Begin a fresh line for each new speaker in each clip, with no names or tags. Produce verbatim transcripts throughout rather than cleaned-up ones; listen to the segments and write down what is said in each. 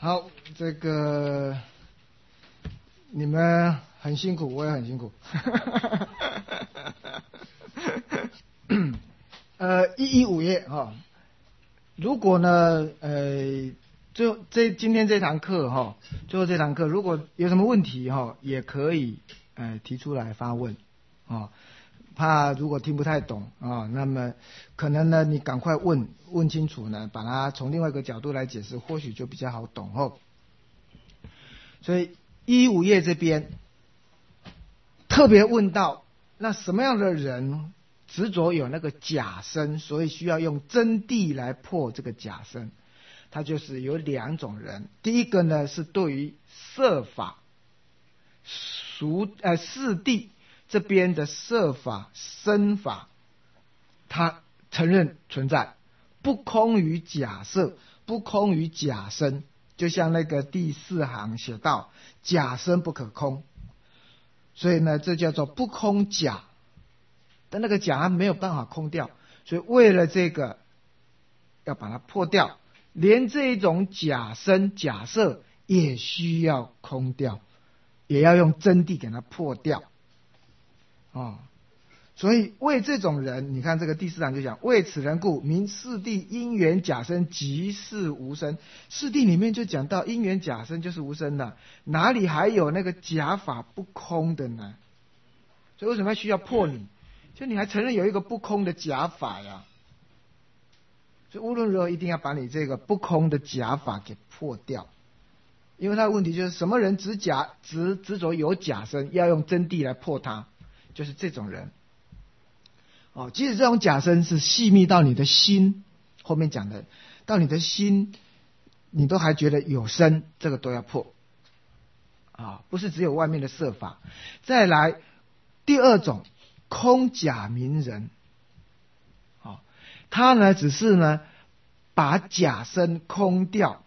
好，这个你们很辛苦，我也很辛苦。呃，一一五页哈、哦，如果呢，呃，最后这今天这堂课哈、哦，最后这堂课如果有什么问题哈、哦，也可以呃提出来发问啊、哦。怕如果听不太懂啊、哦，那么可能呢，你赶快问问清楚呢，把它从另外一个角度来解释，或许就比较好懂哦。所以一一五页这边特别问到，那什么样的人执着有那个假身，所以需要用真谛来破这个假身？它就是有两种人，第一个呢是对于色法、俗呃四谛这边的色法、身法，他承认存在，不空于假色，不空于假身。就像那个第四行写到，假身不可空，所以呢，这叫做不空假。但那个假它没有办法空掉，所以为了这个要把它破掉，连这种假身假色也需要空掉，也要用真谛给它破掉哦。所以为这种人，你看这个第四章就讲，为此人故，名四谛因缘假身即是无生。四谛里面就讲到因缘假身就是无生的，哪里还有那个假法不空的呢？所以为什么要需要破你？就你还承认有一个不空的假法呀？所以无论如何一定要把你这个不空的假法给破掉，因为他的问题就是什么人执假执执着有假身，要用真谛来破它，就是这种人。哦，即使这种假身是细密到你的心，后面讲的到你的心，你都还觉得有身，这个都要破啊，不是只有外面的色法。再来第二种空假名人，啊，他呢只是呢把假身空掉，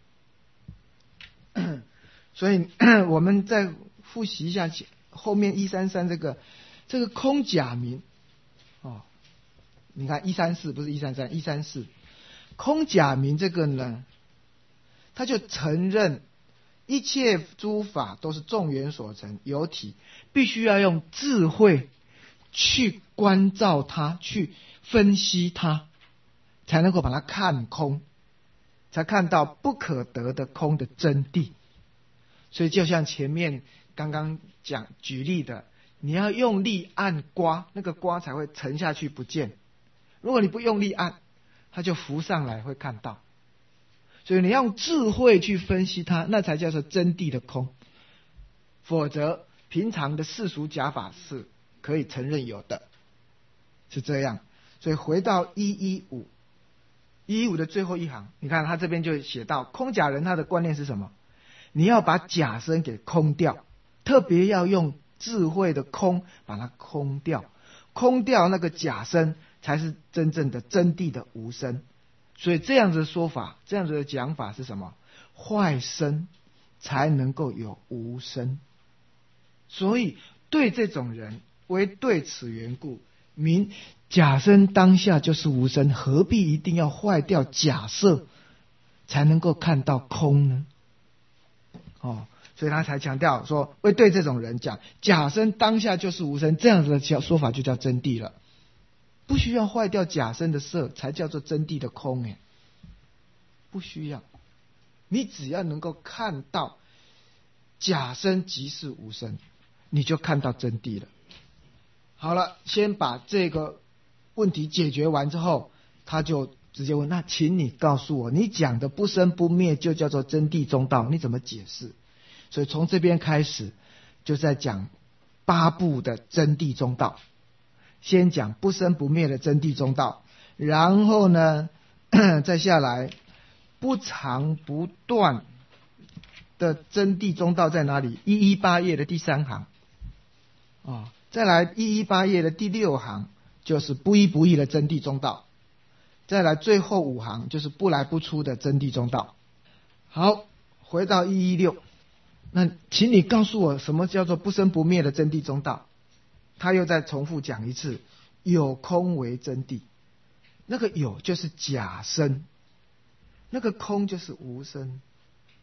所以我们再复习一下后面一三三这个这个空假名。哦，你看一三四不是一三三，一三四，空假名这个呢，他就承认一切诸法都是众缘所成，有体，必须要用智慧去关照它，去分析它，才能够把它看空，才看到不可得的空的真谛。所以就像前面刚刚讲举例的，你要用力按刮，那个刮才会沉下去不见。如果你不用力按，它就浮上来会看到。所以你要用智慧去分析它，那才叫做真谛的空。否则平常的世俗假法是可以承认有的，是这样。所以回到一一五，一一五的最后一行，你看他这边就写到空假人他的观念是什么？你要把假身给空掉，特别要用智慧的空把它空掉，空掉那个假身，才是真正的真谛的无生。所以这样子的说法，这样子的讲法是什么？坏身才能够有无生。所以对这种人，为对此缘故，名假身当下就是无生，何必一定要坏掉假设才能够看到空呢？哦，所以他才强调说，会对这种人讲，假身当下就是无生，这样子的说法就叫真谛了。不需要坏掉假身的色，才叫做真谛的空。哎，不需要，你只要能够看到假身即是无生，你就看到真谛了。好了，先把这个问题解决完之后，他就直接问，那请你告诉我，你讲的不生不灭就叫做真谛中道，你怎么解释？所以从这边开始就在讲八部的真谛中道，先讲不生不灭的真谛中道，然后呢再下来不常不断的真谛中道在哪里？一一八页的第三行啊，再来一一八页的第六行就是不依不异的真谛中道，再来最后五行就是不来不出的真谛中道。好，回到一一六，那请你告诉我什么叫做不生不灭的真谛中道？他又再重复讲一次，有空为真谛。那个有就是假身，那个空就是无生。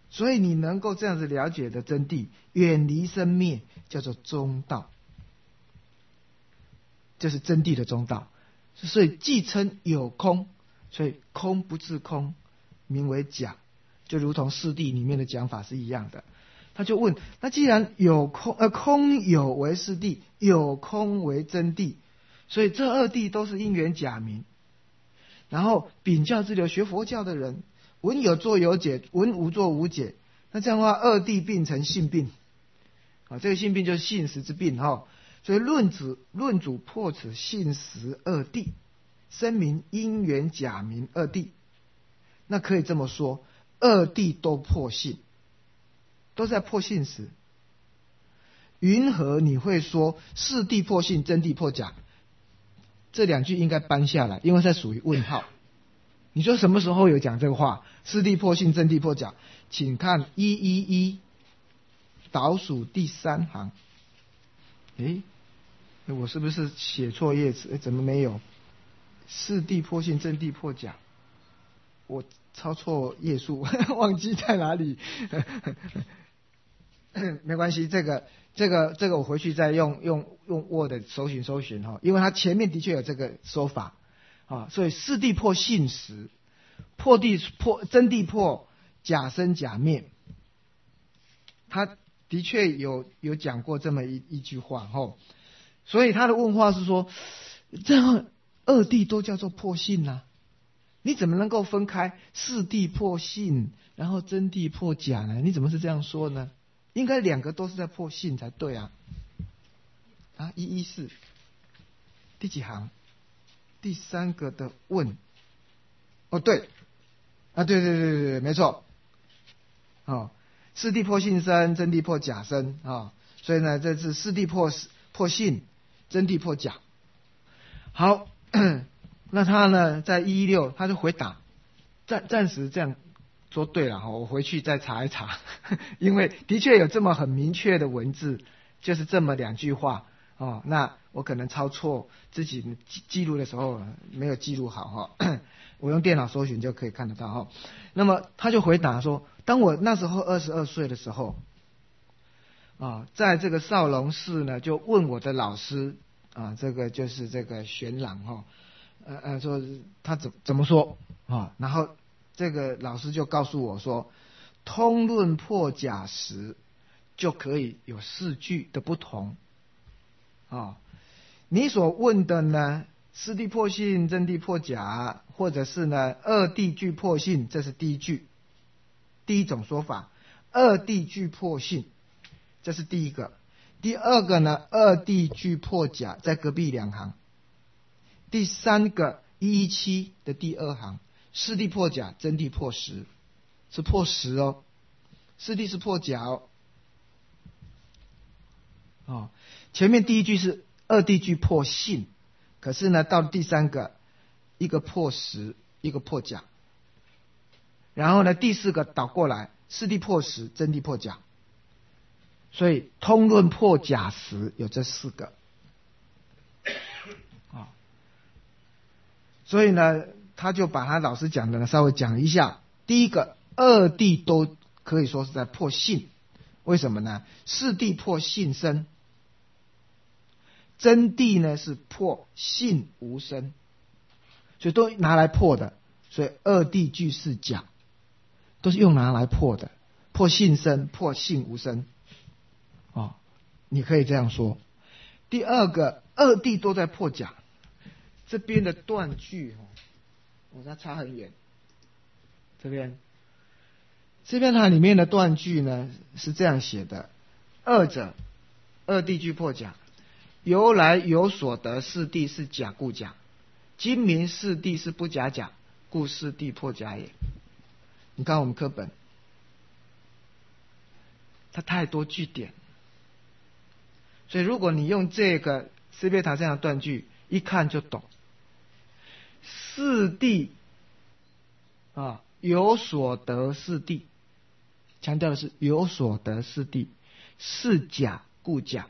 所以你能够这样子了解的真谛，远离生灭，叫做中道，这是真谛的中道。所以既称有空，所以空不自空，名为假，就如同四谛里面的讲法是一样的。他就问，那既然有空，呃，空有为是谛，有空为真谛，所以这二谛都是因缘假名。然后秉教之流学佛教的人，闻有作有解，闻无作无解，那这样的话二谛并成性病啊，这个性病就是信实之病哈、哦。所以论主论主破此信实二谛，声明因缘假名二谛。那可以这么说，二谛都破信，都在破信实。云何你会说四谛破信，真谛破假？这两句应该搬下来，因为它属于问号。你说什么时候有讲这个话？四谛破信，真谛破假？请看一一一倒数第三行。诶，我是不是写错页子？诶，怎么没有？四谛破信，真谛破假。我抄错页数，忘记在哪里。没关系，这个这个这个我回去再用用用 Word 搜寻搜寻哈，因为它前面的确有这个说法啊，所以四谛破信实，破谛破真谛破假生假灭，他的确有有讲过这么一一句话哈，所以他的问话是说，这样二谛都叫做破信啊，你怎么能够分开四谛破信，然后真谛破假呢？你怎么是这样说呢？应该两个都是在破信才对啊！啊，一一四第几行？第三个的问。哦，对，啊，对对对对对，没错。哦，四谛破信生，真谛破假生啊、哦，所以呢，这是四谛破破信，真谛破假。好，那他呢，在一一六他就回答，暂暂时这样。说对了哈，我回去再查一查，因为的确有这么很明确的文字，就是这么两句话哦。那我可能抄错，自己记记录的时候没有记录好哈，我用电脑搜寻就可以看得到哈。那么他就回答说，当我那时候二十二岁的时候，啊，在这个少龙寺呢，就问我的老师啊，这个就是这个玄朗哈，呃呃，说他怎怎么说啊，然后。这个老师就告诉我说，通论破假时就可以有四句的不同啊、哦。你所问的呢，四谛破信，真谛破假，或者是呢二谛俱破信，这是第一句，第一种说法。二谛俱破信，这是第一个。第二个呢，二谛俱破假，在隔壁两行。第三个一一七的第二行。四谛破假，真谛破实，是破实哦。四谛是破假哦。哦，前面第一句是二谛俱破信，可是呢，到第三个，一个破实，一个破假。然后呢，第四个倒过来，四谛破实，真谛破假。所以通论破假时有这四个。啊、哦，所以呢。他就把他老师讲的呢稍微讲一下。第一个，二谛都可以说是在破信，为什么呢？四谛破信生，真谛呢是破信无生，所以都拿来破的。所以二谛俱是假，都是用拿来破的，破信生，破信无生。哦，你可以这样说。第二个，二谛都在破假，这边的断句哦。哦，它差很远。这边，这边它里面的断句呢是这样写的：二者，二谛俱破假，由来有所得四谛是假故假，今明四谛是不假假，故四谛破假也。你看我们课本，它太多句点，所以如果你用这个斯别塔这样的断句，一看就懂。四谛啊，有所得四谛，强调的是有所得四谛，是假故假，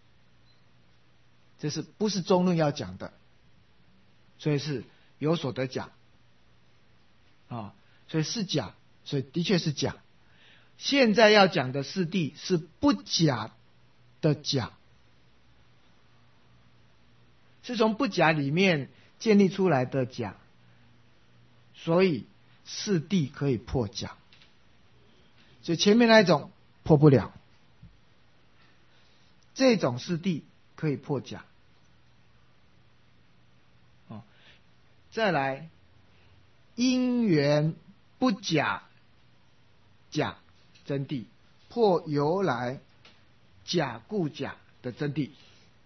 这是不是中论要讲的？所以是有所得假啊，所以是假，所以的确是假。 现在要讲的四谛是不假的假，是从不假里面建立出来的假，所以四谛可以破假。所以前面那一种破不了，这种四谛可以破假。哦，再来，因缘不假假真谛，破由来假故假的真谛。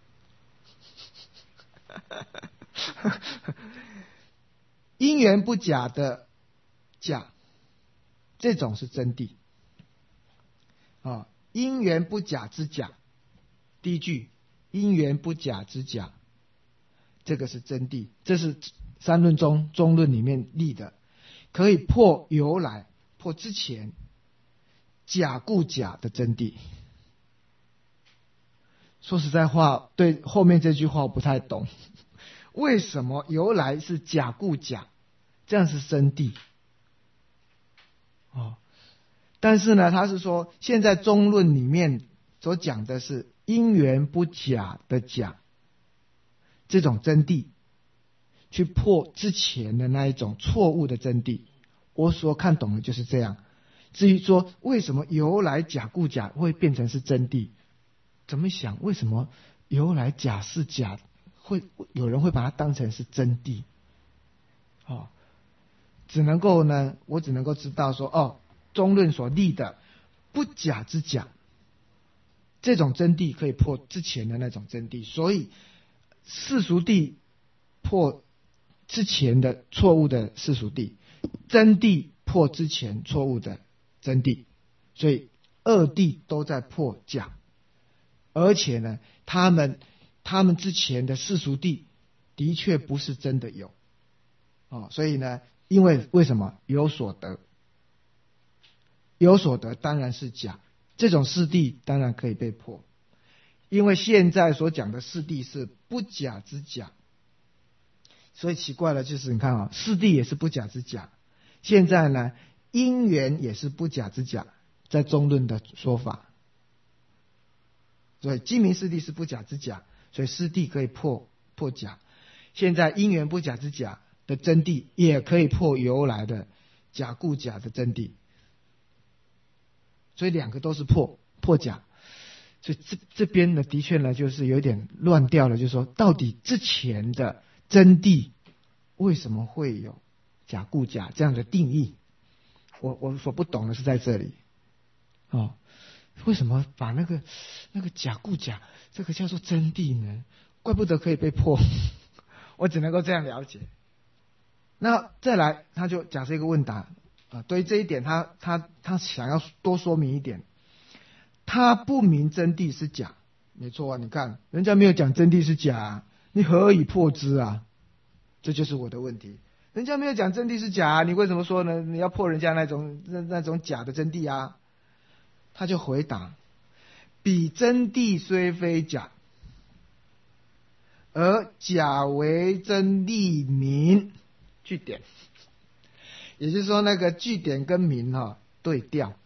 因缘不假的假，这种是真谛。啊，因缘不假之假，第一句因缘不假之假，这个是真谛，这是三论中中论里面立的，可以破由来，破之前假故假的真谛。说实在话，对后面这句话我不太懂，为什么由来是假故假，这样是真谛？哦。但是呢，他是说现在中论里面所讲的是因缘不假的假，这种真谛去破之前的那一种错误的真谛。我所看懂的就是这样。至于说为什么由来假故假会变成是真谛，怎么想为什么由来假是假，会有人会把它当成是真谛？哦，只能够呢，我只能够知道说，哦，中论所立的不假之假，这种真谛可以破之前的那种真谛，所以世俗谛破之前的错误的世俗谛，真谛破之前错误的真谛，所以二谛都在破假，而且呢，他们他们之前的世俗谛的确不是真的有，哦，所以呢，因为为什么有所得？有所得当然是假，这种四谛当然可以被破，因为现在所讲的四谛是不假之假，所以奇怪了，就是你看啊，四谛也是不假之假，现在呢，因缘也是不假之假，在中论的说法，所以鸡鸣四谛是不假之假，所以四谛可以破破假，现在因缘不假之假的真谛也可以破由来的假故假的真谛。所以两个都是破破假，所以这这边呢，的确呢，就是有点乱掉了，就是说，到底之前的真谛为什么会有假故假这样的定义？我我所不懂的是在这里，哦，为什么把那个那个假故假这个叫做真谛呢？怪不得可以被破，我只能够这样了解。那再来，他就假设一个问答。啊，对于这一点他，他他想要多说明一点，他不明真谛是假，没错啊，你看人家没有讲真谛是假，啊，你何以破之啊？这就是我的问题，人家没有讲真谛是假，啊，你为什么说呢？你要破人家那种那那种假的真谛啊？他就回答：彼真谛虽非假，而假为真谛名。句点。也就是说，那个句点跟名哈、哦、对调，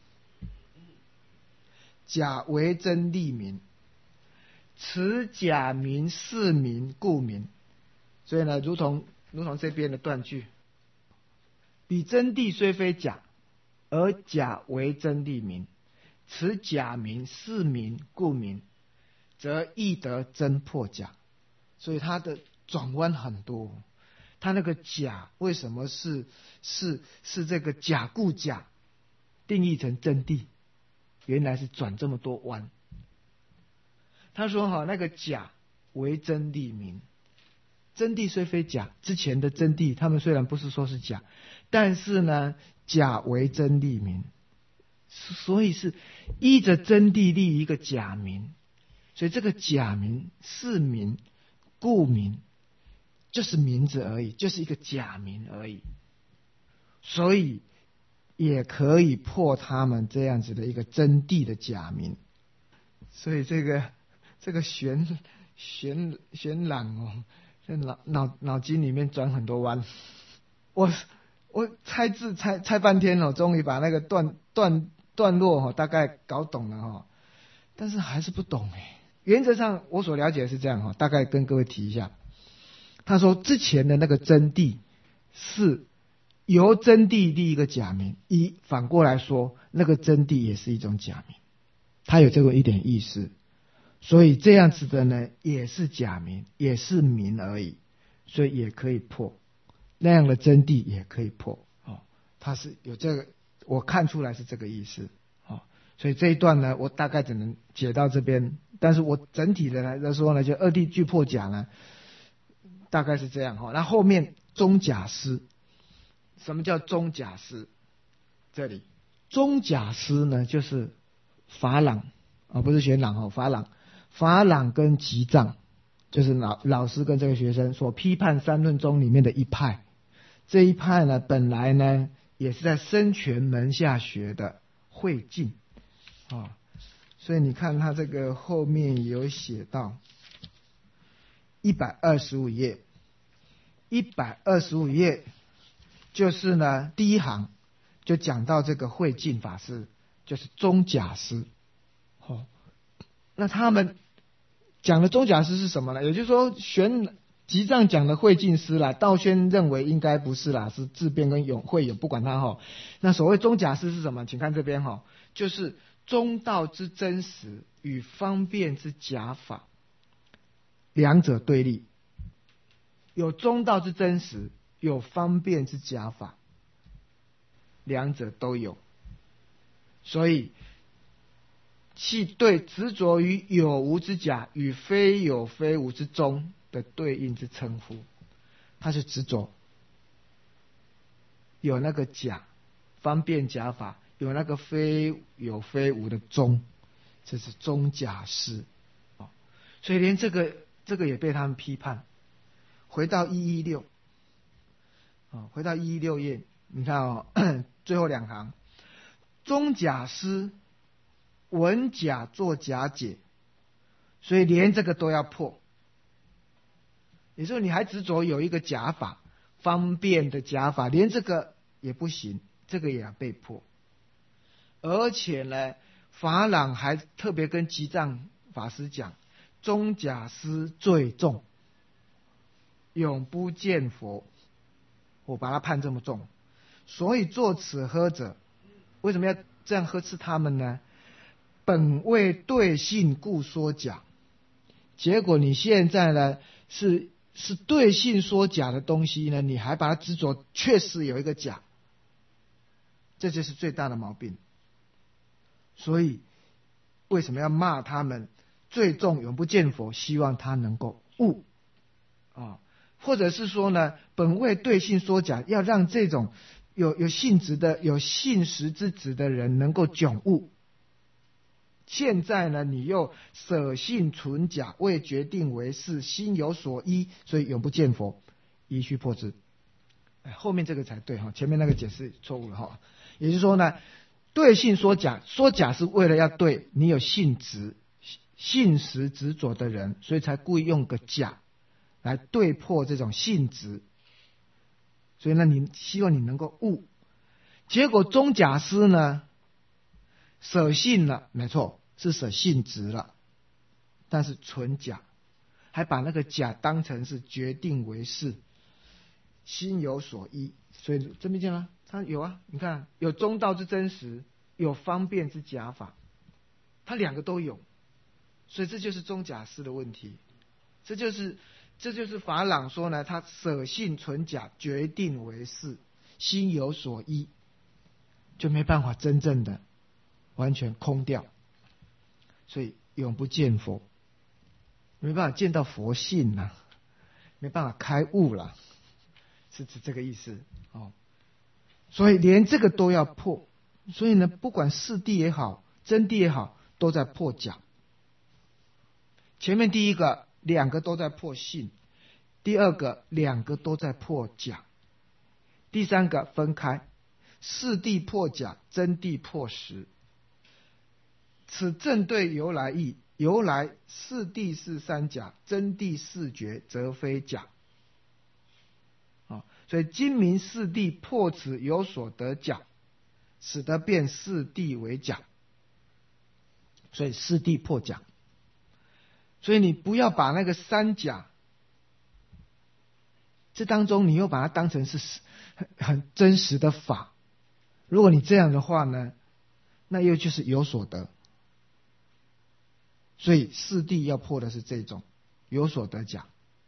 假为真谛名，此假名是名故名。所以呢，如同如同这边的断句，彼真谛虽非假，而假为真谛名，此假名是名故名，则亦得真破假。所以它的转弯很多。他那个假为什么是是是这个假故假定义成真谛？原来是转这么多弯。他说哈，那个假为真谛名，真谛虽非假，之前的真谛他们虽然不是说是假，但是呢，假为真谛名，所以是依着真谛立一个假名，所以这个假名是名故名。就是名字而已，就是一个假名而已，所以也可以破他们这样子的一个真谛的假名。所以这个这个玄玄玄朗哦，在脑脑脑筋里面转很多弯。我我猜字猜猜半天哦，终于把那个断断段落哈，大概搞懂了哈，但是还是不懂哎。原则上我所了解的是这样哈，大概跟各位提一下。他说之前的那个真谛是由真谛立一个假名，一反过来说，那个真谛也是一种假名，它有这个一点意思。所以这样子的呢，也是假名，也是名而已，所以也可以破。那样的真谛也可以破哦，它是有这个，我看出来是这个意思哦。所以这一段呢，我大概只能解到这边，但是我整体的来说呢，就二谛具破假呢，大概是这样哈。那后面中假师，什么叫中假师？这里中假师呢，就是法朗啊、哦，不是玄朗哦，法朗，法朗跟吉藏，就是老老师跟这个学生所批判三论宗里面的一派。这一派呢，本来呢也是在深泉门下学的慧净啊、哦，所以你看他这个后面有写到一百二十五页，一百二十五页就是呢第一行就讲到这个慧净法师，就是中假师。哦，那他们讲的中假师是什么呢？也就是说，玄吉藏讲的慧净师啦，道宣认为应该不是啦，是自辩跟永慧有，不管他哈。那所谓中假师是什么？请看这边哈，就是中道之真实与方便之假法，两者对立。有中道之真实，有方便之假法，两者都有。所以系对执着于有无之假与非有非无之中的对应之称呼，它是执着有那个假方便假法，有那个非有非无的中，这是中假师。所以连这个这个也被他们批判。回到一一六啊，回到一一六页，你看哦，最后两行，中假师闻假作假解，所以连这个都要破。也就是说，你还执着有一个假法，方便的假法，连这个也不行，这个也要被破。而且呢，法朗还特别跟吉藏法师讲，中假师最重，永不见佛，我把它判这么重。所以作此呵者，为什么要这样呵斥他们呢？本为对性故说假，结果你现在呢是是对性说假的东西呢，你还把它执着，确实有一个假，这就是最大的毛病。所以为什么要骂他们最重永不见佛？希望他能够悟啊，或者是说呢，本为对性说假，要让这种有有性质的、有性实之质的人能够迥悟。现在呢，你又舍性存假，未决定为是，心有所依，所以永不见佛，宜须破之。哎，后面这个才对哈，前面那个解释错误了哈。也就是说呢，对性说假，说假是为了要对你有性执、性实执着的人，所以才故意用个假来对破这种性执。所以呢，你希望你能够悟。结果中假师呢，舍性了，没错，是舍性执了，但是存假，还把那个假当成是决定为是，心有所依。所以这边见了，他有啊，你看有中道之真实，有方便之假法，他两个都有。所以这就是中假师的问题，这就是这就是法朗说呢，他舍性存假，决定为是，心有所依，就没办法真正的完全空掉，所以永不见佛，没办法见到佛性啊，没办法开悟了，是指这个意思哦。所以连这个都要破，所以呢，不管四谛也好，真谛也好，都在破假。前面第一个两个都在破性，第二个两个都在破假，第三个分开，四谛破假，真谛破实。此正对由来义，由来四谛是三假，真谛四觉，则非假。啊，所以今明四谛破此有所得假， 使得变四谛为假。所以四谛破假。所以你不要把那个三假，这当中你又把它当成是很很真实的法。如果你这样的话呢，那又就是有所得。所以四谛要破的是这种有所得假。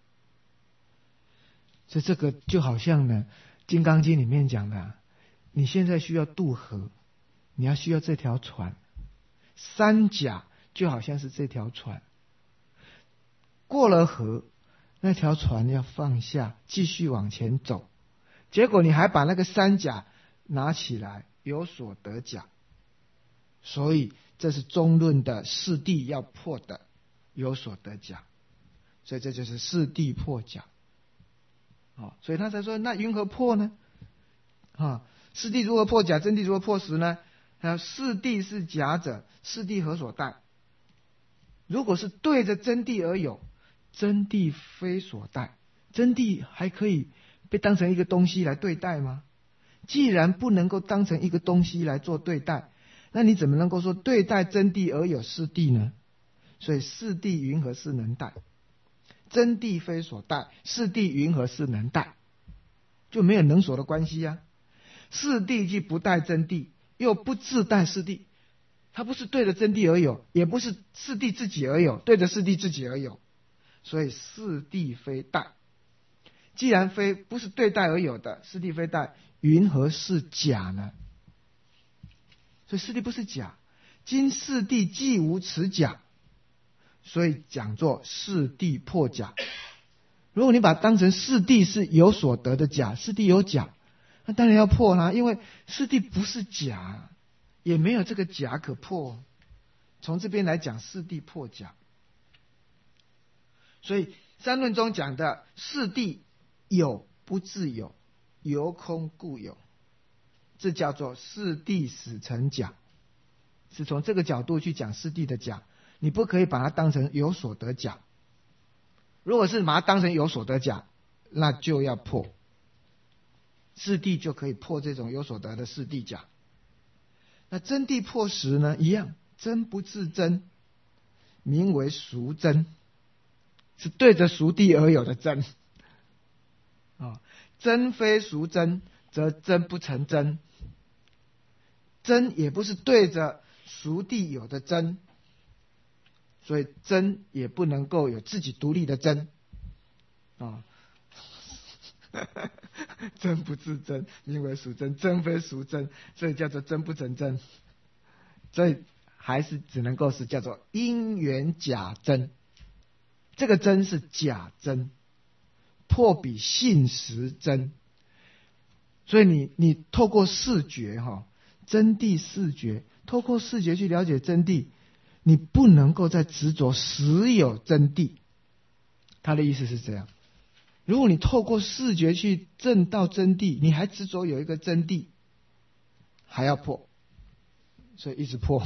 所以这个就好像呢，《金刚经》里面讲的，你现在需要渡河，你要需要这条船，三甲就好像是这条船，过了河，那条船要放下，继续往前走，结果你还把那个三甲拿起来，有所得假。所以这是中论的四谛要破的有所得假。所以这就是四谛破假。哦，所以他才说，那云何破呢？啊，四谛如何破假？真谛如何破实呢？啊，四谛是假者，四谛何所待？如果是对着真谛而有，真谛非所待。真谛还可以被当成一个东西来对待吗？既然不能够当成一个东西来做对待，那你怎么能够说对待真谛而有四谛呢？所以四谛云何是能待？真谛非所待，四谛云何是能待？就没有能所的关系啊。四谛既不待真谛，又不自待四谛，它不是对着真谛而有，也不是四谛自己而有，对着四谛自己而有，所以四谛非待。既然非不是对待而有的，四谛非待，云何是假呢？所以四谛不是假，今四谛既无此假，所以讲作四谛破假。如果你把它当成四谛是有所得的假，四谛有假，那当然要破啦，因为四谛不是假，也没有这个假可破。从这边来讲，四谛破假。所以三论中讲的四谛有不自有，由空故有，这叫做四谛使成假，是从这个角度去讲四谛的假。你不可以把它当成有所得假。如果是把它当成有所得假，那就要破。四谛就可以破这种有所得的四谛假。那真谛破实呢？一样，真不自真，名为俗真，是对着俗谛而有的真。哦，真非俗真，则真不成真。真也不是对着俗谛有的真，所以真也不能够有自己独立的真。啊、哦，真不自真，名为俗真，真非俗真，所以叫做真不成真。所以还是只能够是叫做因缘假真。这个真是假真，破比性实真。所以你你透过视觉哈、哦，真谛视觉，透过视觉去了解真谛，你不能够再执着实有真谛。他的意思是这样，如果你透过视觉去证到真谛，你还执着有一个真谛，还要破，所以一直破。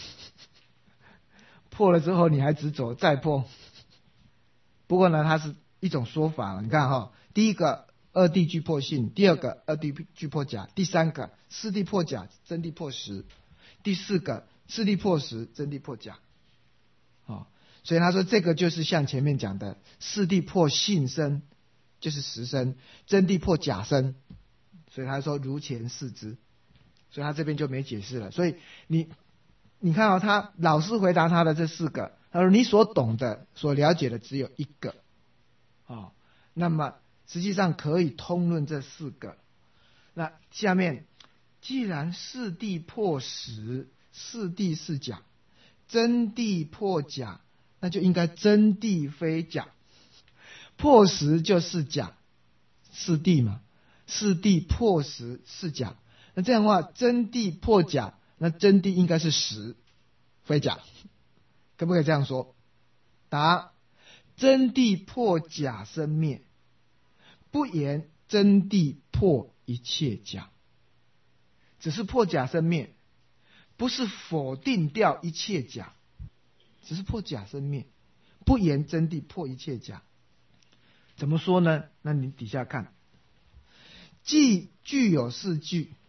破了之后你还执着，再破。不过呢，它是一种说法，你看哈、哦，第一个二谛具破性，第二个二谛具破假，第三个四谛破假，真谛破实，第四个四谛破实，真谛破假。哦，所以他说这个就是像前面讲的，四谛破性身就是实身，真谛破假身，所以他说如前视之。所以他这边就没解释了。所以你你看哦，他老师回答他的这四个，他说你所懂的、所了解的只有一个。哦，那么实际上可以通论这四个。那下面既然四谛破实，四谛是假，真谛破假，那就应该真谛非假，破实就是假，四谛嘛，四谛破实是假。那这样的话，真谛破假，那真谛应该是实非假，可不可以这样说？答：真谛破假生灭，不言真谛破一切假。只是破假生灭，不是否定掉一切假，只是破假生灭，不言真谛破一切假。怎么说呢？那你底下看，既具有四句，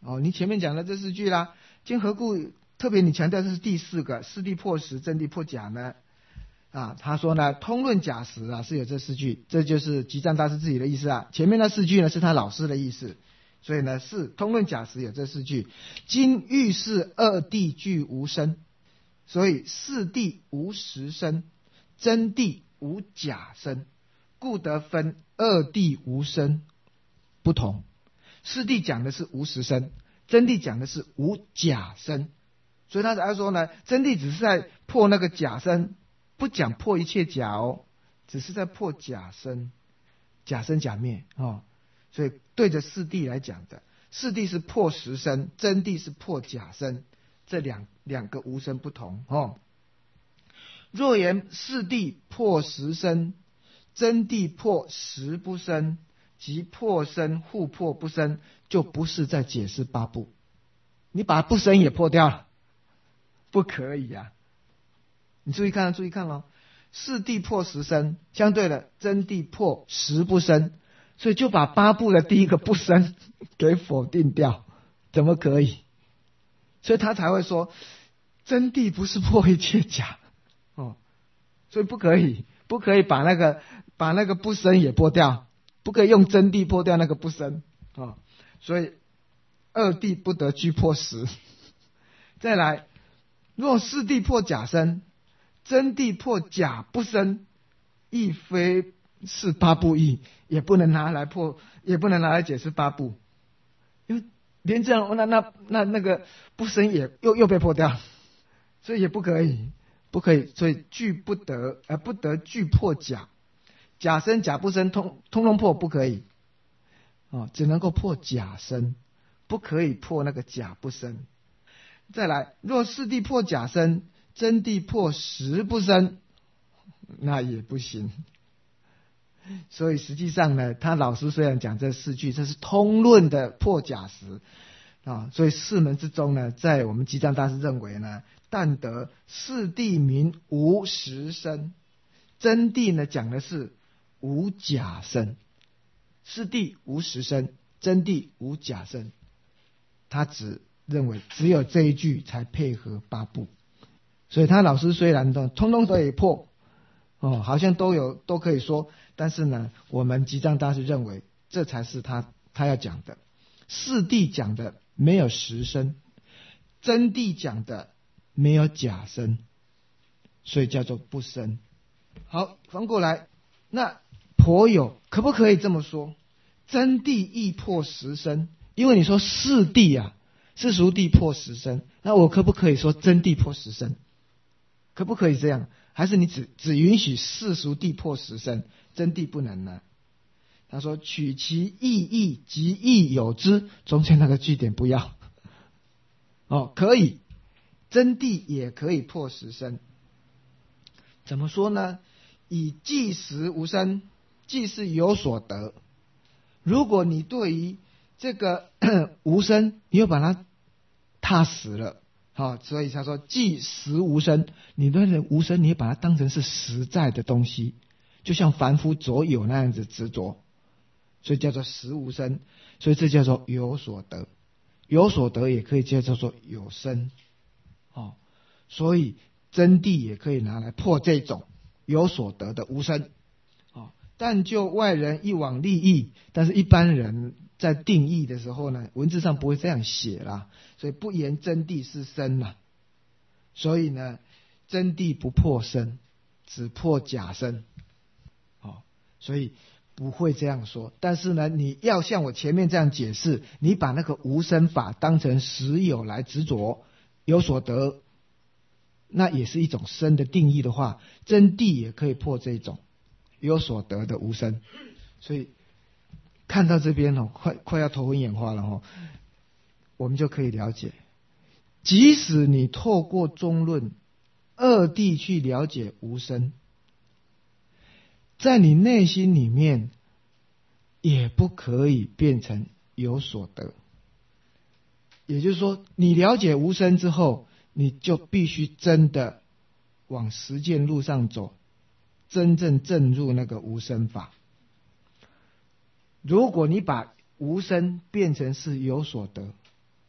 哦，你前面讲的这四句啦，今何故特别你强调这是第四个四谛破实，真谛破假呢？啊，他说呢，通论假实啊是有这四句，这就是吉藏大师自己的意思啊。前面那四句呢是他老师的意思，所以呢是通论假实有这四句。今欲是二谛俱无生，所以四谛无实生，真谛无假生，故得分二谛无生不同。四谛讲的是无实生，真谛讲的是无假生，所以他才说呢，真谛只是在破那个假生，不讲破一切假哦，只是在破假生，假生假灭哦。所以对着四谛来讲的，四谛是破实生，真谛是破假生，这两两个无生不同哦。若言四谛破实生，真谛破实不生，即破生互破不生，就不是在解释八部。你把不生也破掉了，不可以啊！你注意看，注意看哦，四谛破实生，相对的真谛破实不生，所以就把八部的第一个不生给否定掉，怎么可以？所以他才会说，真谛不是破一切假哦，所以不可以，不可以把那个把那个不生也破掉，不可以用真谛破掉那个不生哦，所以二谛不得俱破实。再来，若四谛破假生，真谛破假不生，亦非是八部义，也不能拿来破，也不能拿来解释八部，因为连这样，那那那那个不生也又又被破掉，所以也不可以，不可以，所以俱不得，而、呃、不得俱破假，假生假不生，通通通破不可以，哦，只能够破假生，不可以破那个假不生。再来，若四谛破假生，真谛破实不生，那也不行。所以实际上呢，他老师虽然讲这四句，这是通论的破假实啊。所以四门之中呢，在我们吉藏大师认为呢，但得四谛名无实生，真谛呢讲的是无假生，四谛无实生，真谛无假生。他只认为只有这一句才配合八部，所以他老师虽然都通通都可以破哦，好像都有都可以说，但是呢，我们吉藏大师认为这才是他他要讲的。四谛讲的没有实生，真谛讲的没有假生，所以叫做不生。好，翻过来，那颇有可不可以这么说？真谛亦破实生，因为你说四谛啊，世俗谛破实生，那我可不可以说真谛破实生？可不可以这样？还是你只只允许世俗谛破实生，真谛不能呢？他说取其意义即义有之，中间那个句点不要哦，可以，真谛也可以破实生。怎么说呢？以即实无生，即是有所得。如果你对于这个无生，你又把它踏实了。好、哦，所以他说即实无生，你对人无生，你把它当成是实在的东西，就像凡夫着有那样子执着，所以叫做实无生，所以这叫做有所得。有所得也可以叫做有生，哦，所以真谛也可以拿来破这种有所得的无生，哦，但就外人一往立义，但是一般人在定义的时候呢，文字上不会这样写啦，所以不言真谛是生嘛，所以呢，真谛不破生，只破假生，哦，所以不会这样说。但是呢，你要像我前面这样解释，你把那个无生法当成实有来执着，有所得，那也是一种生的定义的话，真谛也可以破这种有所得的无生。所以看到这边哦，快快要头昏眼花了哦，我们就可以了解，即使你透过中论二谛去了解无生，在你内心里面也不可以变成有所得。也就是说，你了解无生之后，你就必须真的往实践路上走，真正证入那个无生法。如果你把无生变成是有所得，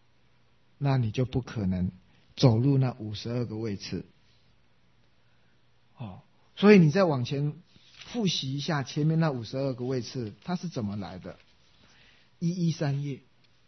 那你就不可能走入那五十二个位次。哦，所以你再往前复习一下前面那五十二个位次，它是怎么来的？一一三页，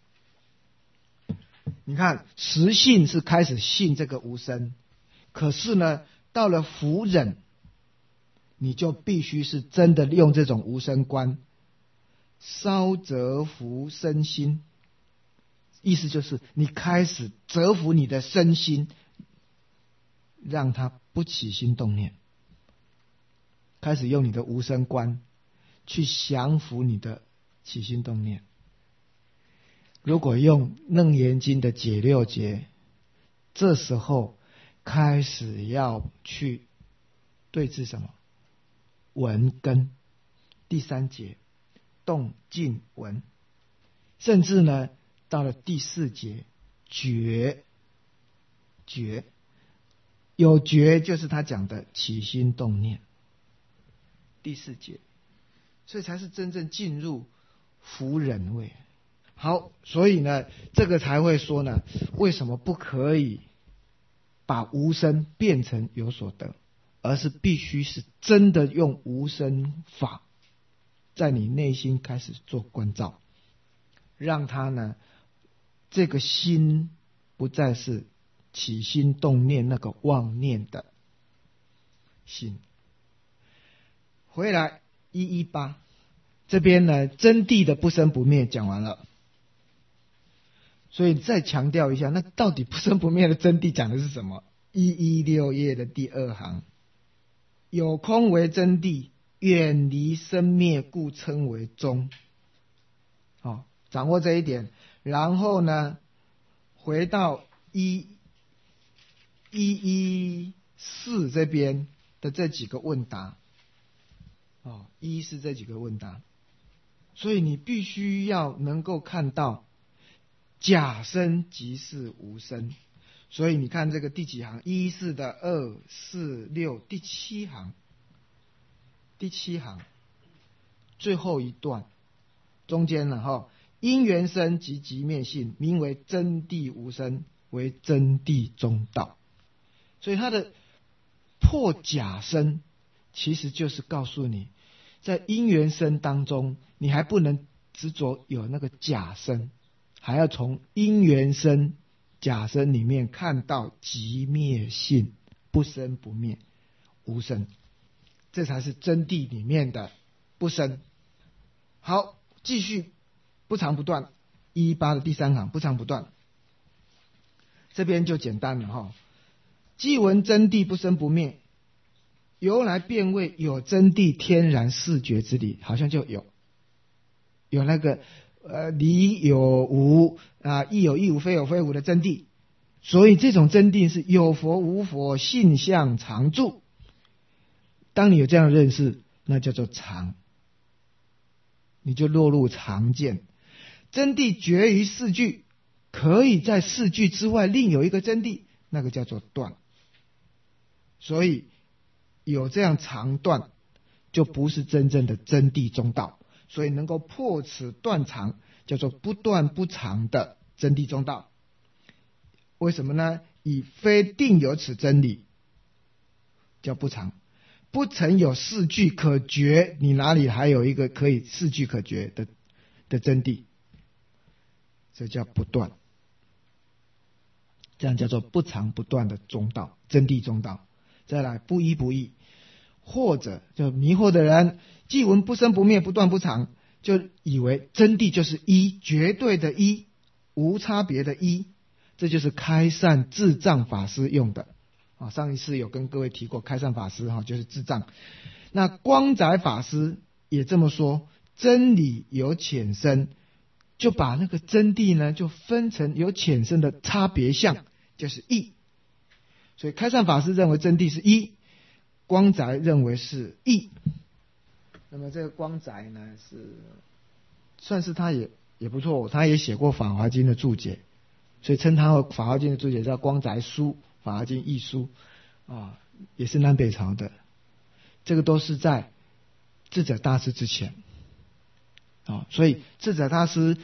你看实信是开始信这个无生，可是呢，到了福忍，你就必须是真的用这种无生观，烧折服身心，意思就是你开始折服你的身心，让它不起心动念，开始用你的无生观去降服你的起心动念。如果用楞严经的解六节，这时候开始要去对治什么？闻根，第三节动静闻，甚至呢到了第四节觉，觉有觉就是他讲的起心动念，第四节，所以才是真正进入福忍位。好，所以呢这个才会说呢，为什么不可以把无生变成有所得，而是必须是真的用无生法在你内心开始做关照，让它呢这个心不再是起心动念那个妄念的心。回来一一八这边呢，真谛的不生不灭讲完了，所以再强调一下，那到底不生不灭的真谛讲的是什么？一一六页的第二行，有空为真谛，远离生灭，故称为中。好，掌握这一点，然后呢，回到一一一四这边的这几个问答。哦，一是这几个问答，所以你必须要能够看到假生即是无生。所以你看这个第几行？一四的二四六第七行，第七行最后一段中间了哈，因缘生及即灭性，名为真谛无生，为真谛中道。所以它的破假生其实就是告诉你，在因缘生当中，你还不能执着有那个假生，还要从因缘生假生里面看到即灭性，不生不灭，无生，这才是真谛里面的不生。好，继续不长不断，一一八的第三行不长不断，这边就简单了哈。既闻真谛不生不灭，由来便谓有真谛天然视觉之理，好像就有有那个呃理有无啊，亦有亦无，非有非无的真谛。所以这种真谛是有佛无佛，性相常住。当你有这样的认识，那叫做常，你就落入常见。真谛绝于四句，可以在四句之外另有一个真谛，那个叫做断。所以有这样常断，就不是真正的真谛中道。所以能够破此断常，叫做不断不常的真谛中道。为什么呢？以非定有此真理，叫不常。不曾有四句可觉，你哪里还有一个可以四句可觉的的真谛？这叫不断，这样叫做不常不断的中道，真谛中道。再来不一不异，或者就迷惑的人，既闻不生不灭不断不常，就以为真谛就是一，绝对的一，无差别的一。这就是开善智障法师用的啊，上一次有跟各位提过，开善法师哈就是智障。那光载法师也这么说，真理有浅深，就把那个真谛呢就分成有浅深的差别相，就是异。所以开善法师认为真谛是一，光载认为是异。那么这个光载呢是算是他也也不错，他也写过《法华经》的注解。所以称他《法华经》的注解叫光载书，《法华经》译书啊，也是南北朝的。这个都是在智者大师之前啊，所以智者大师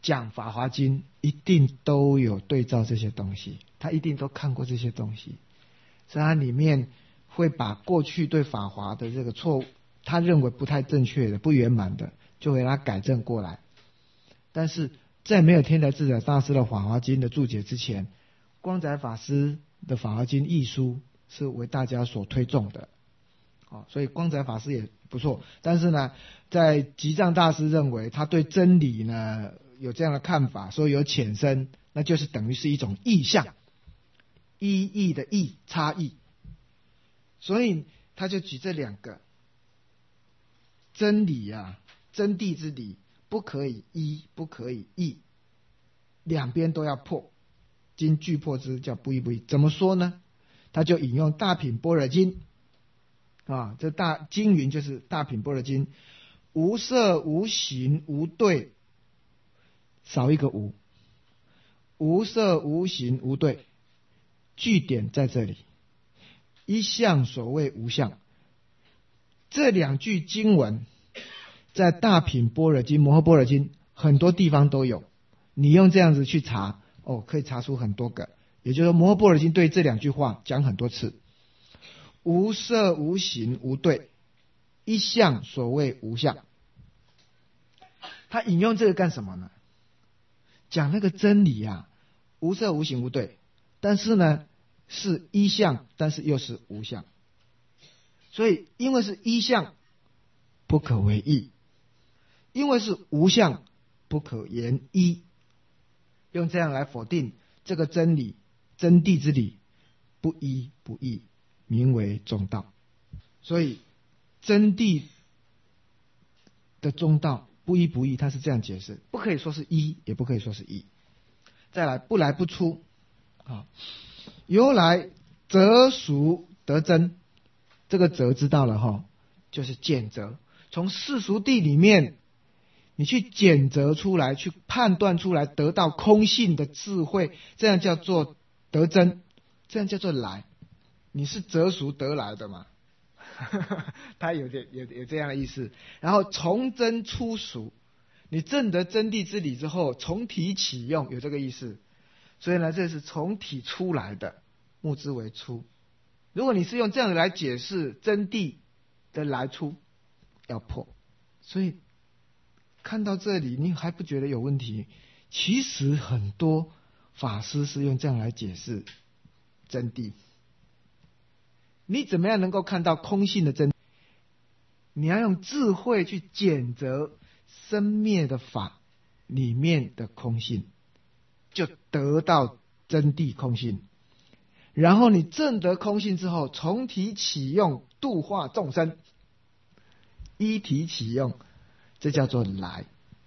讲《法华经》，一定都有对照这些东西，他一定都看过这些东西，所以他里面会把过去对法华的这个错误，他认为不太正确的、不圆满的，就会让他改正过来。但是在没有天台智者大师的《法华经》的注解之前，光载法师的《法华经》译书是为大家所推崇的。哦，所以光载法师也不错，但是呢，在吉藏大师认为他对真理呢有这样的看法，说有浅深，那就是等于是一种异象，一异的异，差异。所以他就举这两个真理啊，真谛之理不可以一，不可以异，两边都要破，今俱破之，叫不一不异。怎么说呢？他就引用大品般若经啊，这大经云就是大品般若经，无色无形无对，少一个无，无色无形无对，句点在这里，一相所谓无相。这两句经文在大品般若经、摩诃般若经很多地方都有，你用这样子去查，哦，可以查出很多个。也就是说，摩诃般若经对这两句话讲很多次。无色无形无对，一相所谓无相。他引用这个干什么呢？讲那个真理啊，无色无形无对，但是呢是一相，但是又是无相。所以因为是一相，不可为异；因为是无相，不可言一。用这样来否定这个真理，真谛之理，不一不异，名为中道。所以真谛的中道不一不异，他是这样解释，不可以说是一，也不可以说是异。再来，不来不出啊，由来择俗得真，这个择知道了哈，就是检择，从世俗谛里面你去检择出来，去判断出来，得到空性的智慧，这样叫做得真，这样叫做来。你是择俗得来的嘛？他有点有有这样的意思。然后从真出俗，你证得真谛之理之后，从体起用，有这个意思。所以呢，这是从体出来的，目之为出。如果你是用这样来解释真谛的来出，要破。所以看到这里，你还不觉得有问题？其实很多法师是用这样来解释真谛。你怎么样能够看到空性的真？你要用智慧去检择生灭的法里面的空性，就得到真谛空性。然后你证得空性之后，从体起用，度化众生，依体起用，这叫做来。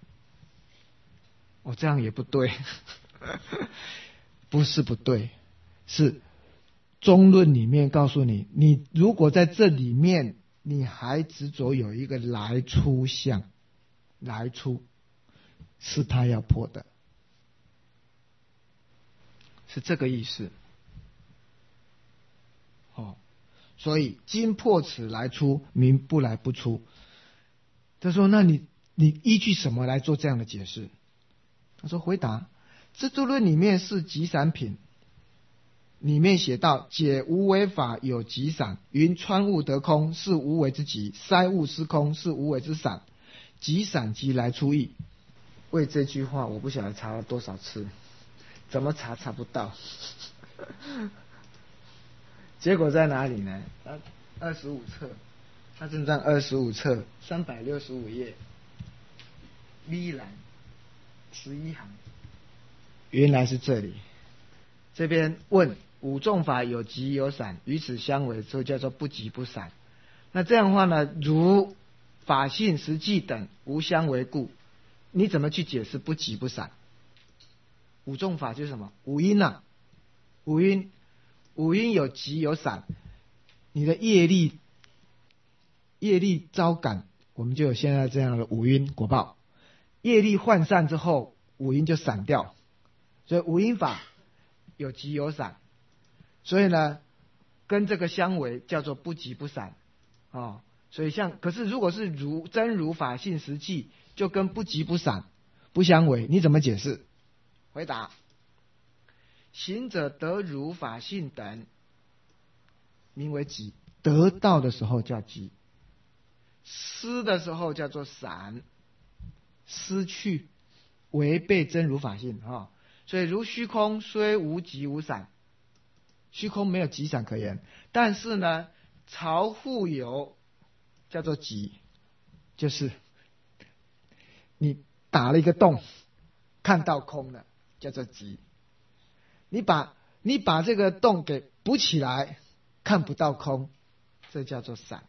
哦，这样也不对。不是不对，是中论里面告诉你，你如果在这里面你还执着有一个来出相，来出是他要破的，是这个意思。哦，所以今破此来出，名不来不出。他说，那你你依据什么来做这样的解释？他说，回答自度论里面是集散品，里面写到，解无为法有集散，云穿物得空是无为之集，塞物失空是无为之散，集散即来出义。为这句话我不晓得查了多少次，怎么查查不到。结果在哪里呢？二十五册，他正在二十五册三百六十五页 V 栏十一行，原来是这里。这边问五众法有集有散，与此相违，所以叫做不集不散。那这样的话呢，如法性实际等无相违故，你怎么去解释不集不散？五众法就是什么？五阴啊，五阴，五阴有集有散，你的业力业力招感，我们就有现在这样的五阴果报。业力涣散之后，五阴就散掉，所以五阴法有集有散，所以呢，跟这个相违叫做不集不散哦。所以像，可是如果是如真如法性实际，就跟不集不散不相违，你怎么解释？回答：行者得如法性等，名为集。得到的时候叫集，失的时候叫做散。失去违背真如法性啊，所以如虚空虽无集无散，虚空没有集散可言，但是呢，巢户有叫做集，就是你打了一个洞，看到空了，叫做集。你把你把这个洞给补起来，看不到空，这叫做散。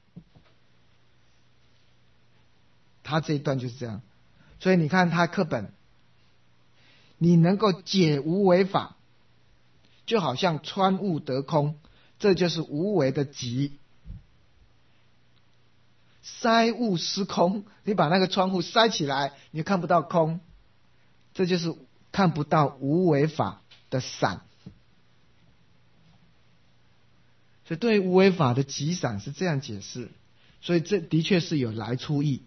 他这一段就是这样，所以你看他课本，你能够解无为法，就好像穿物得空，这就是无为的集。塞物失空，你把那个窗户塞起来，你看不到空，这就是看不到无为法的散。所以对无为法的集散是这样解释，所以这的确是有来出意。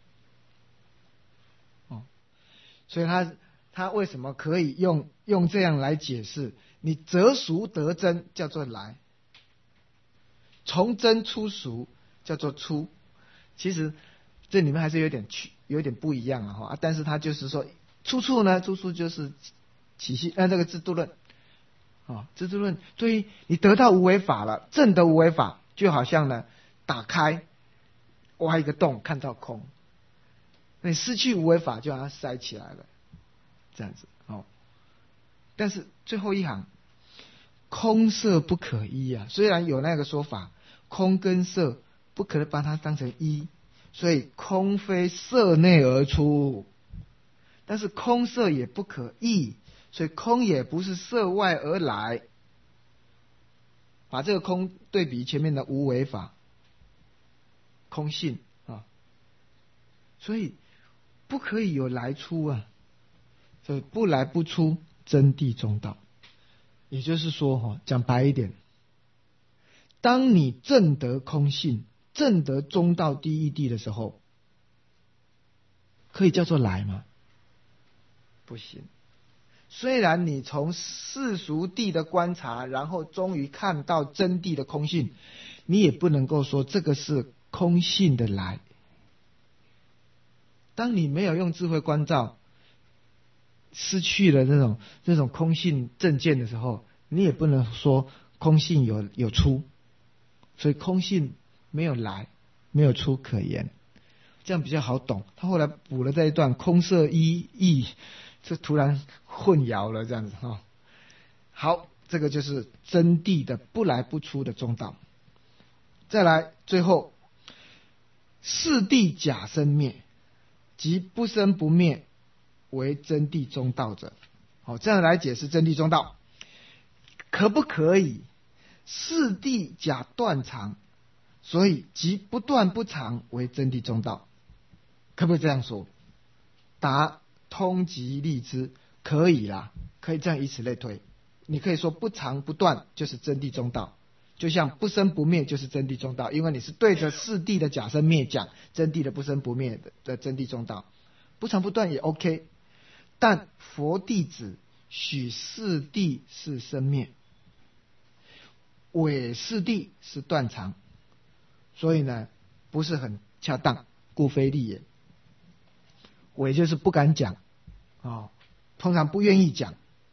哦，所以他他为什么可以用用这样来解释？你择俗得真叫做来，从真出俗叫做出。其实这里面还是有点区有点不一样啊哈，但是他就是说出处呢，出处就是起信呃这个制度论啊，制度论对于你得到无为法了，证得无为法，就好像呢打开挖一个洞看到空，你失去无为法就把它塞起来了，这样子哦。但是最后一行，空色不可依啊，虽然有那个说法，空跟色不可能把它当成一，所以空非色内而出，但是空色也不可依，所以空也不是色外而来。把这个空对比前面的无为法，空性啊，所以不可以有来出啊，所以不来不出，真谛中道。也就是说哈，讲白一点，当你证得空性，证得中道第一谛的时候，可以叫做来吗？不行。虽然你从世俗谛的观察，然后终于看到真谛的空性，你也不能够说这个是空性的来。当你没有用智慧观照，失去了这种这种空性正见的时候，你也不能说空性有有出，所以空性没有来，没有出可言，这样比较好懂。他后来补了这一段空色一义，这突然混淆了这样子哈、哦。好，这个就是真谛的不来不出的中道。再来最后，四谛假生灭，即不生不灭，为真谛中道者。好、哦，这样来解释真谛中道，可不可以？四谛假断常，所以即不断不常为真谛中道，可不可以这样说？答：通即立之，可以啦，可以这样以此类推。你可以说不常不断就是真谛中道，就像不生不灭就是真谛中道，因为你是对着四谛的假生灭讲真谛的不生不灭 的, 的真谛中道，不常不断也 OK。但佛弟子许四谛是生灭，伪四谛是断常，所以呢不是很恰当，故非立也。伪就是不敢讲哦，通常不愿意讲。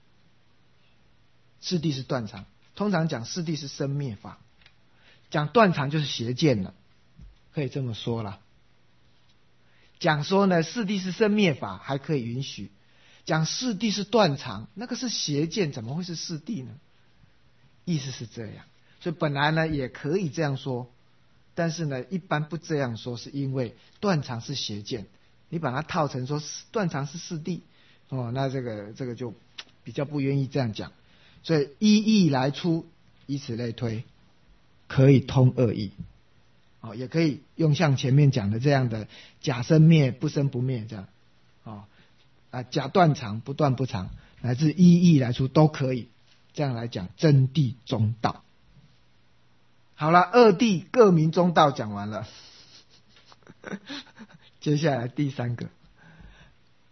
四谛是断常，通常讲四谛是生灭法，讲断常就是邪见了，可以这么说啦。讲说呢四谛是生灭法还可以允许，讲四谛是断常，那个是邪见，怎么会是四谛呢？意思是这样，所以本来呢也可以这样说，但是呢一般不这样说，是因为断常是邪见，你把它套成说断常是四谛哦，那这个这个就比较不愿意这样讲，所以一义来出，以此类推，可以通二义。哦，也可以用像前面讲的这样的假生灭不生不灭这样，哦啊假断常不断不常，乃至一义来出都可以这样来讲真谛中道。好了，二谛各名中道讲完了，接下来第三个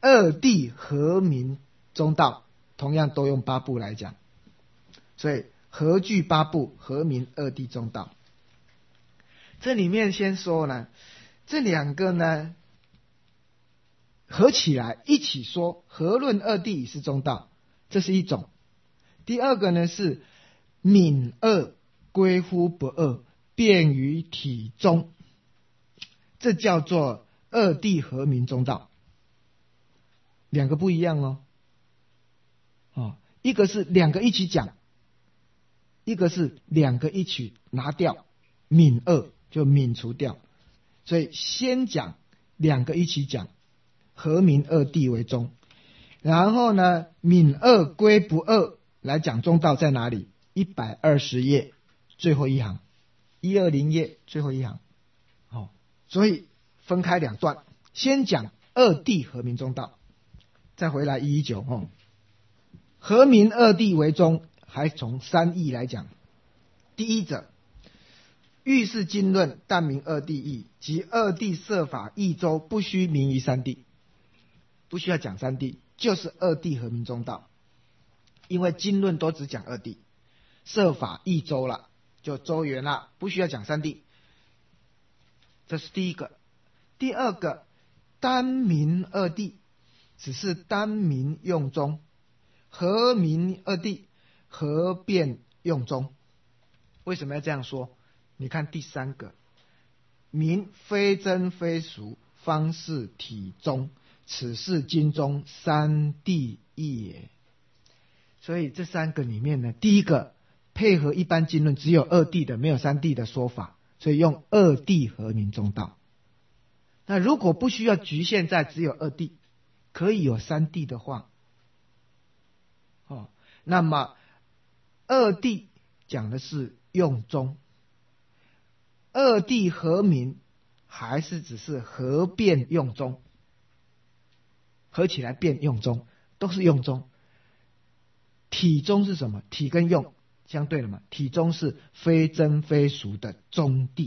二谛和明中道，同样都用八部来讲，所以合具八部，和明二谛中道。这里面先说呢，这两个呢合起来一起说，合论二谛已是中道，这是一种。第二个呢是泯二归乎不二，便于体中，这叫做二谛和明中道。两个不一样哦，哦，一个是两个一起讲，一个是两个一起拿掉，泯二就泯除掉。所以先讲两个一起讲，和明二谛为中，然后呢泯二归不二来讲中道在哪里？一百二十页最后一行，一二零页最后一行。哦，所以分开两段，先讲二谛和明中道，再回来一一九。哦，和明二谛为中，还从三义来讲。第一者，欲是经论，但明二谛义，即二谛摄法义周，不须明于三谛，不需要讲三谛，就是二谛和明中道。因为经论都只讲二谛，摄法义周了，就周圆了，不需要讲三谛。这是第一个。第二个，单明二谛，只是单明用中，和明二谛合辩用中。为什么要这样说？你看第三个，明非真非俗，方是体中，此是经中三谛义也。所以这三个里面呢，第一个配合一般经论只有二谛的，没有三谛的说法，所以用二谛和明中道。那如果不需要局限在只有二谛，可以有三谛的话，哦，那么二谛讲的是用中，二谛和明还是只是合辩用中，合起来辩用中，都是用中。体中是什么？体跟用相对了嘛？体中是非真非俗的中谛，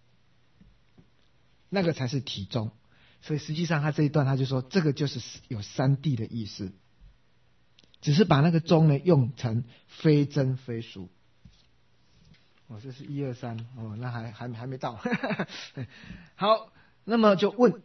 那个才是体中。所以实际上他这一段他就说，这个就是有三谛的意思，只是把那个中呢用成非真非俗。哦，这是一二三哦，那还还还没到。好，那么就问，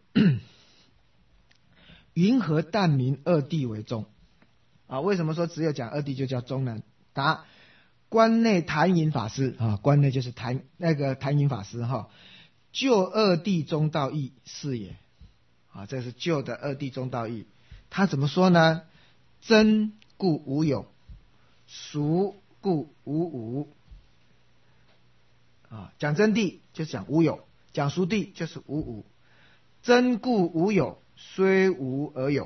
云何但明二谛为中？啊，为什么说只有讲二谛就叫中呢？答：关内谭隐法师啊，关内就是谭那个谭隐法师哈，就二谛中道义是也。啊，这是旧的二谛中道义。他怎么说呢？真故无有，俗故无无。啊，讲真谛就是讲无有，讲俗谛就是无无。真故无有，虽无而有，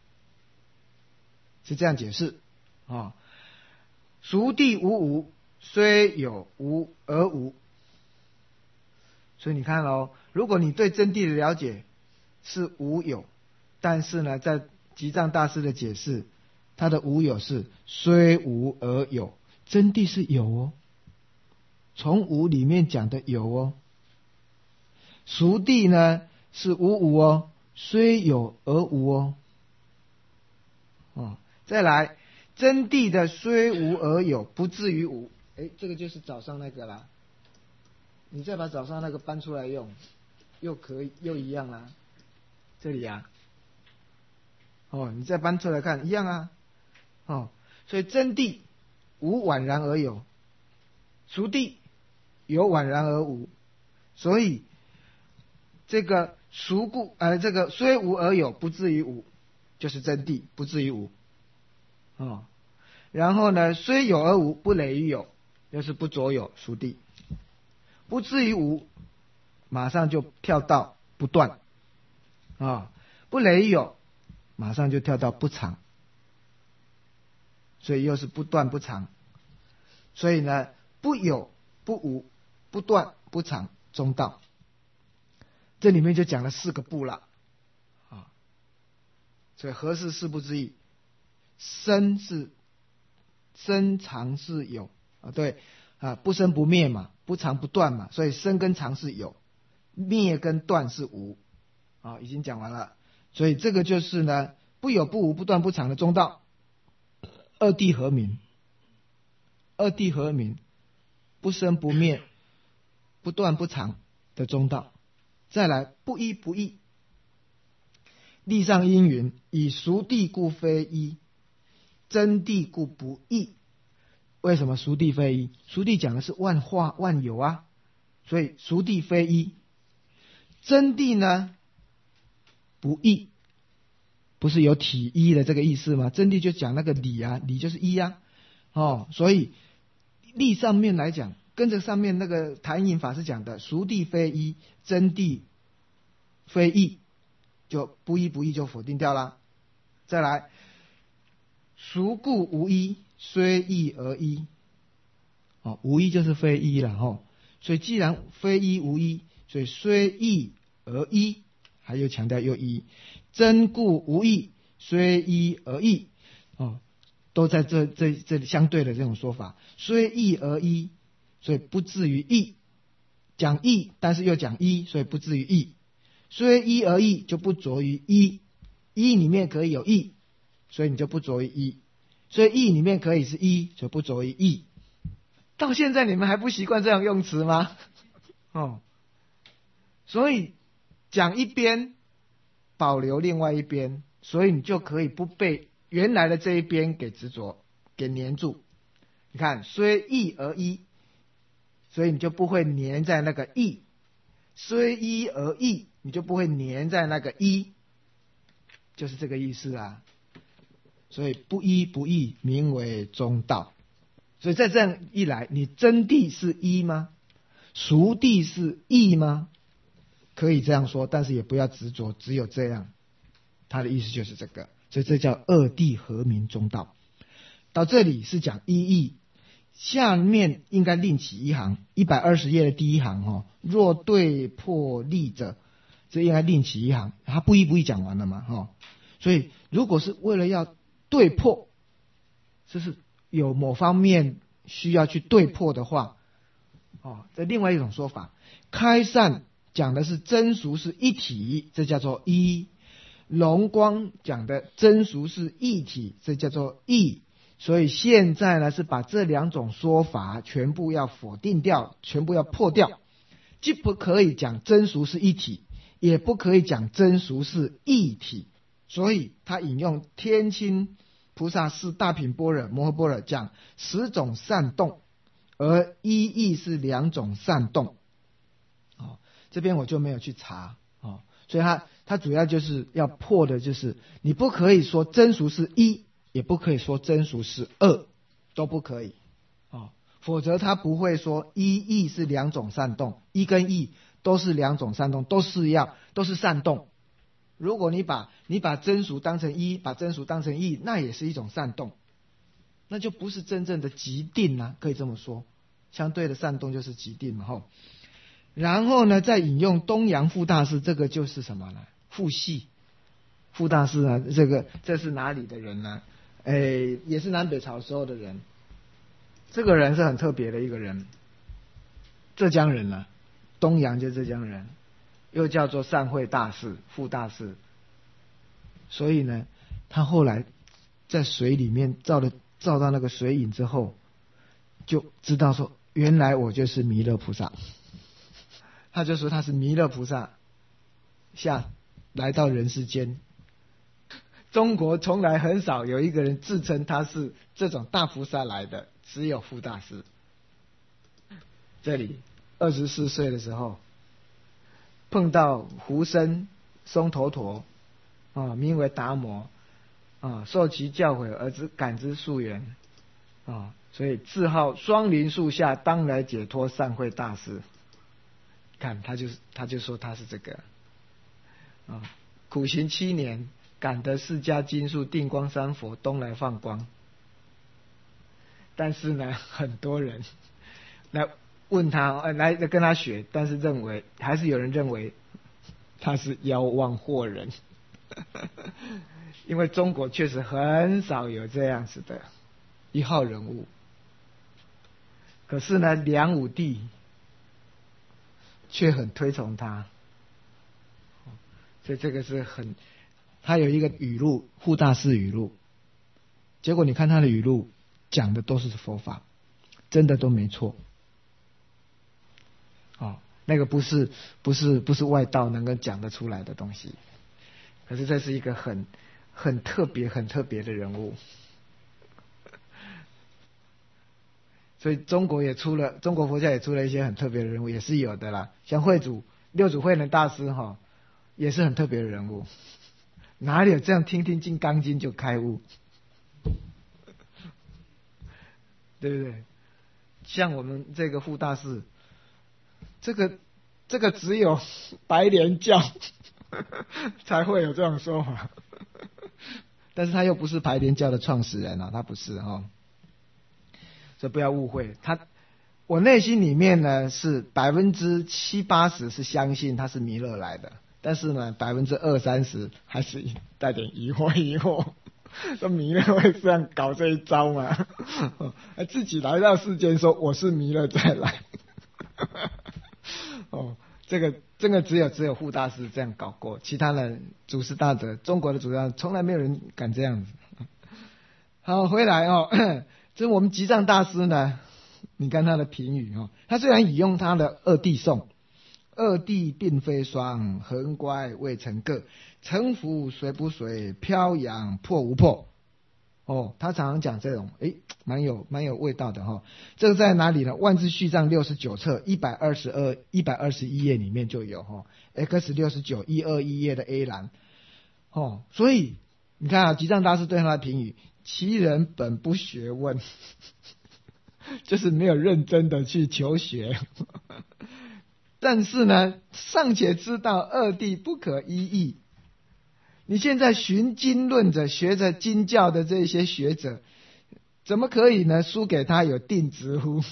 是这样解释啊。俗谛无无，虽有无而无。所以你看喽，如果你对真谛的了解是无有，但是呢，在吉藏大师的解释，他的无有是虽无而有，真谛是有哦，从无里面讲的有哦。俗谛呢是无无哦，虽有而无哦。哦，再来真谛的虽无而有，不至于无。哎，这个就是早上那个啦，你再把早上那个搬出来用，又可以又一样啦。这里啊，哦，你再搬出来看，一样啊，哦，所以真谛无宛然而有，俗谛有宛然而无，所以这个俗故呃，这个虽无而有，不至于无，就是真谛，不至于无，哦，然后呢，虽有而无，不累于有，又是不着有，俗谛，不至于无，马上就跳到不断。啊、哦，不累于有，马上就跳到不常，所以又是不断不常。所以呢，不有不无，不断不常，中道。这里面就讲了四个不了啊。所以何是四不之意？生是生常是有啊，对啊，不生不灭嘛，不常不断嘛，所以生跟常是有，灭跟断是无。啊，已经讲完了，所以这个就是呢不有不无不断不常的中道，二谛合名，二谛合名，不生不灭，不断不常的中道。再来不一不异，历上因云：以熟谛故非一，真谛故不异。为什么熟谛非一？熟谛讲的是万化万有啊，所以熟谛非一。真谛呢不异，不是有体一的这个意思吗？真谛就讲那个理啊，理就是一啊，哦，所以历上面来讲，跟着上面那个谭隐法师讲的熟谛非一，真谛非异，就不一不异就否定掉了。再来，孰故无一，虽异而一。哦，无一就是非一了哦。所以既然非一无一，所以虽异而一，还有强调又一。真故无异，虽一而异。哦，都在这这这相对的这种说法。虽异而一，所以不至于异。讲异，但是又讲一，所以不至于异。虽一而异，就不着于一。一里面可以有异，所以你就不着于一。所以异里面可以是一，就不着于异。到现在你们还不习惯这样用词吗？哦，所以讲一边，保留另外一边，所以你就可以不被原来的这一边给执着，给黏住。你看，虽异而一，所以你就不会黏在那个异；虽一而异，你就不会黏在那个一，就是这个意思啊。所以不一不异，名为中道。所以在这样一来，你真谛是一吗？熟谛是异吗？可以这样说，但是也不要执着只有这样。他的意思就是这个，所以这叫二谛合名中道。到这里是讲一义，下面应该另起一行，一百二十页的第一行哦。若对破立者，这应该另起一行。他不一不异讲完了嘛，哈、哦。所以如果是为了要对破，这是有某方面需要去对破的话，哦，这另外一种说法。开善讲的是真俗是一体，这叫做一；荣光讲的真俗是一体，这叫做异。所以现在呢，是把这两种说法全部要否定掉，全部要破掉。既不可以讲真俗是一体，也不可以讲真俗是异体。所以他引用天亲菩萨是大品般若摩诃般若讲十种善动，而一义是两种善动。哦，这边我就没有去查哦，所以他他主要就是要破的就是你不可以说真俗是一，也不可以说真俗是二，都不可以哦，否则他不会说一义是两种善动，一跟义都是两种善动，都是一样，都是善动。如果你把你把真俗当成一，把真俗当成异，那也是一种善动，那就不是真正的极定啊，可以这么说。相对的善动就是极定嘛，吼。然后呢，再引用东洋傅大师，这个就是什么呢？傅系傅大师啊，这个这是哪里的人呢？诶，也是南北朝时候的人。这个人是很特别的一个人，浙江人啊，东洋就是浙江人。又叫做善慧大士、傅大士，所以呢，他后来在水里面照了照到那个水影之后，就知道说，原来我就是弥勒菩萨。他就说他是弥勒菩萨下来到人世间。中国从来很少有一个人自称他是这种大菩萨来的，只有傅大师。这里二十四岁的时候。碰到胡僧松头陀啊，名为达摩啊，受其教诲而知感知溯源啊，所以自号双林树下当来解脱善慧大师。看他就是他就说他是这个啊，苦行七年，感得释迦金树定光三佛东来放光。但是呢，很多人来问他，呃，来跟他学，但是认为还是有人认为他是妖妄惑人，因为中国确实很少有这样子的一号人物。可是呢，梁武帝却很推崇他，所以这个是很他有一个语录，护大士语录，结果你看他的语录讲的都是佛法，真的都没错。哦，那个不是不是不是外道能够讲得出来的东西。可是这是一个很很特别很特别的人物。所以中国也出了，中国佛教也出了一些很特别的人物，也是有的啦。像慧祖六祖慧能大师哈，也是很特别的人物。哪里有这样听听《金刚经》就开悟？对不对？像我们这个护大士，这个这个只有白莲教才会有这种说法，但是他又不是白莲教的创始人啊，他不是哈。所以不要误会他，我内心里面呢是百分之七八十是相信他是弥勒来的，但是呢百分之二三十还是带点疑惑疑惑，说弥勒会这样搞这一招吗？自己来到世间说我是弥勒再来。哦，这个这个只有只有护大师这样搞过，其他人祖师大德，中国的祖师大德从来没有人敢这样子。好，回来哦。这我们吉藏大师呢，你看他的评语哦，他虽然引用他的二谛颂，二谛并非双，横乖未成个，沉浮随不随，飘扬破无破。哦，他常常讲这种，诶，蛮有蛮有味道的哈、哦。这个在哪里呢？万字序藏六十九册一百二十二一百二十一页里面就有哈、哦、，X 六十九一二一页的 A 栏。哦，所以你看啊，吉藏大师对他的评语。其人本不学问，就是没有认真的去求学。但是呢，尚且知道二谛不可一议。你现在寻经论者，学着经教的这些学者，怎么可以呢输给他有定执乎？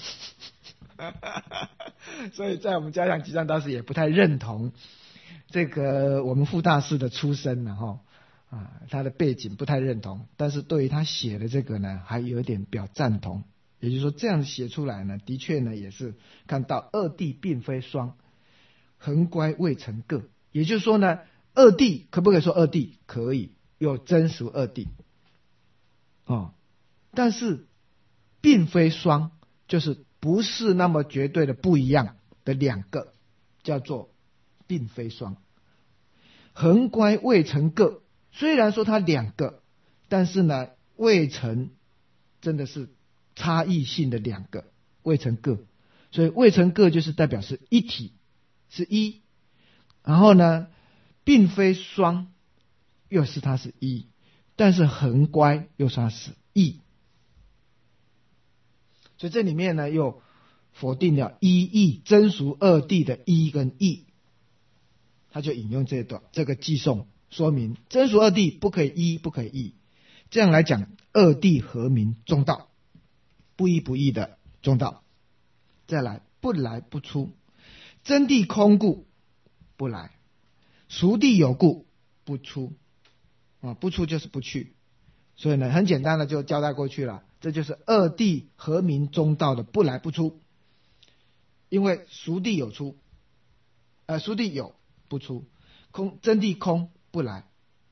所以在我们家乡吉藏大师也不太认同这个我们护大师的出身了哈。啊，他的背景不太认同，但是对于他写的这个呢，还有点表赞同。也就是说，这样写出来呢，的确呢，也是看到二谛并非双，横乖未成个。也就是说呢，二谛可不可以说二谛？可以，有真俗二谛。哦，但是并非双，就是不是那么绝对的不一样的两个，叫做并非双。横乖未成个。虽然说它两个，但是呢，未成真的是差异性的两个，未成个，所以未成个就是代表是一体，是一，然后呢，并非双，又是它是一，但是横乖又是它是异，所以这里面呢又否定了一异真俗二谛的一跟异，他就引用这段这个偈颂。说明真俗二谛不可以一，不可以异，这样来讲，二谛合名中道，不一不异的中道。再来，不来不出，真谛空故不来，俗谛有故不出。啊，不出就是不去，所以呢，很简单的就交代过去了，这就是二谛合名中道的不来不出。因为俗谛有出，呃，俗谛有不出，空真谛空。不来，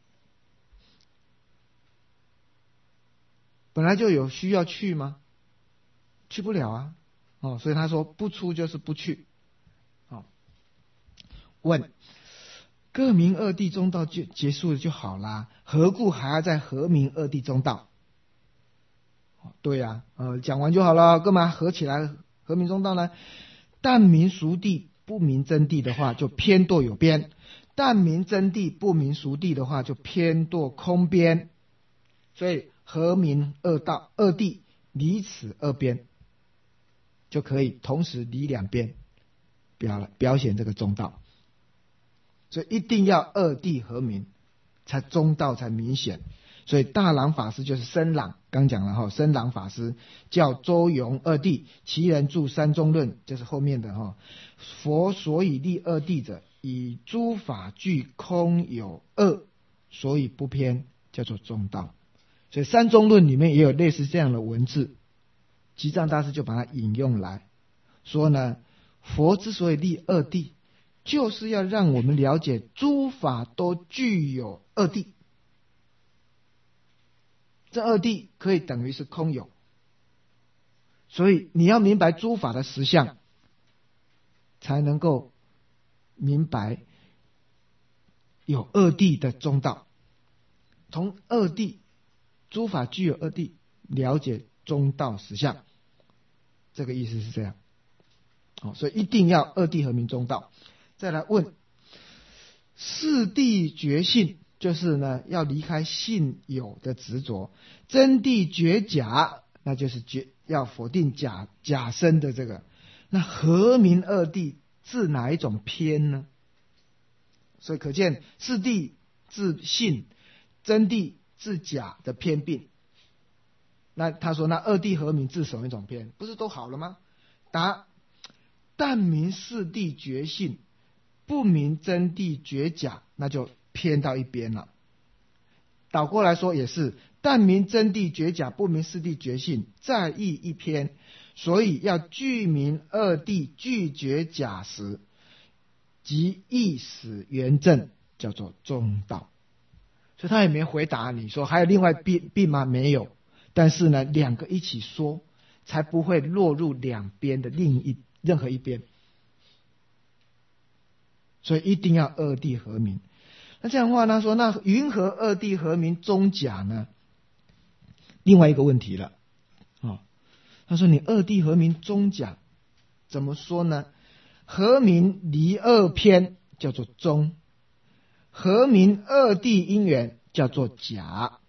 本来就有需要去吗？去不了啊！哦，所以他说不出就是不去。哦，问：各名二谛中道就结束了就好啦，何故还要在合名二谛中道？哦，对呀、啊，呃，讲完就好了，干嘛合起来合名中道呢？但名俗谛不明真谛的话，就偏堕有边。但明真谛不明俗谛的话，就偏堕空边。所以合名二道二谛，离此二边，就可以同时离两边，表表显这个中道。所以一定要二谛合名，才中道才明显。所以大郎法师就是深朗，刚讲了哈，深朗法师叫周永二谛，其人著三中论，这是后面的哈。佛所以立二谛者，以诸法具空有二，所以不偏，叫做中道。所以三中论里面也有类似这样的文字，吉藏大师就把它引用来说呢，佛之所以立二谛，就是要让我们了解诸法都具有二谛。 这二谛可以等于是空有。所以你要明白诸法的实相，才能够明白有二谛的中道。从二谛，诸法具有二谛，了解中道实相，这个意思是这样。哦，所以一定要二谛合明中道。再来问四谛觉性，就是呢要离开性有的执着。真谛觉假，那就是觉要否定假假身的这个。那合明二谛治哪一种偏呢？所以可见四谛治性，真谛治假的偏病。那他说那二谛合明治什么一种偏？不是都好了吗？答：但明四谛觉性，不明真谛觉假，那就偏到一边了。倒过来说也是，但明真谛觉假，不明四谛觉性，再亦一偏。所以要具明二谛具觉假时，即意使圆正，叫做中道。所以他也没回答你说还有另外病病吗？没有。但是呢，两个一起说，才不会落入两边的另一任何一边。所以一定要二谛合明。那这样的话呢，说那云何二谛合明中假呢？另外一个问题了。哦，他说你二谛合明中假，怎么说呢？合明离二偏叫做中，合明二谛因缘叫做假。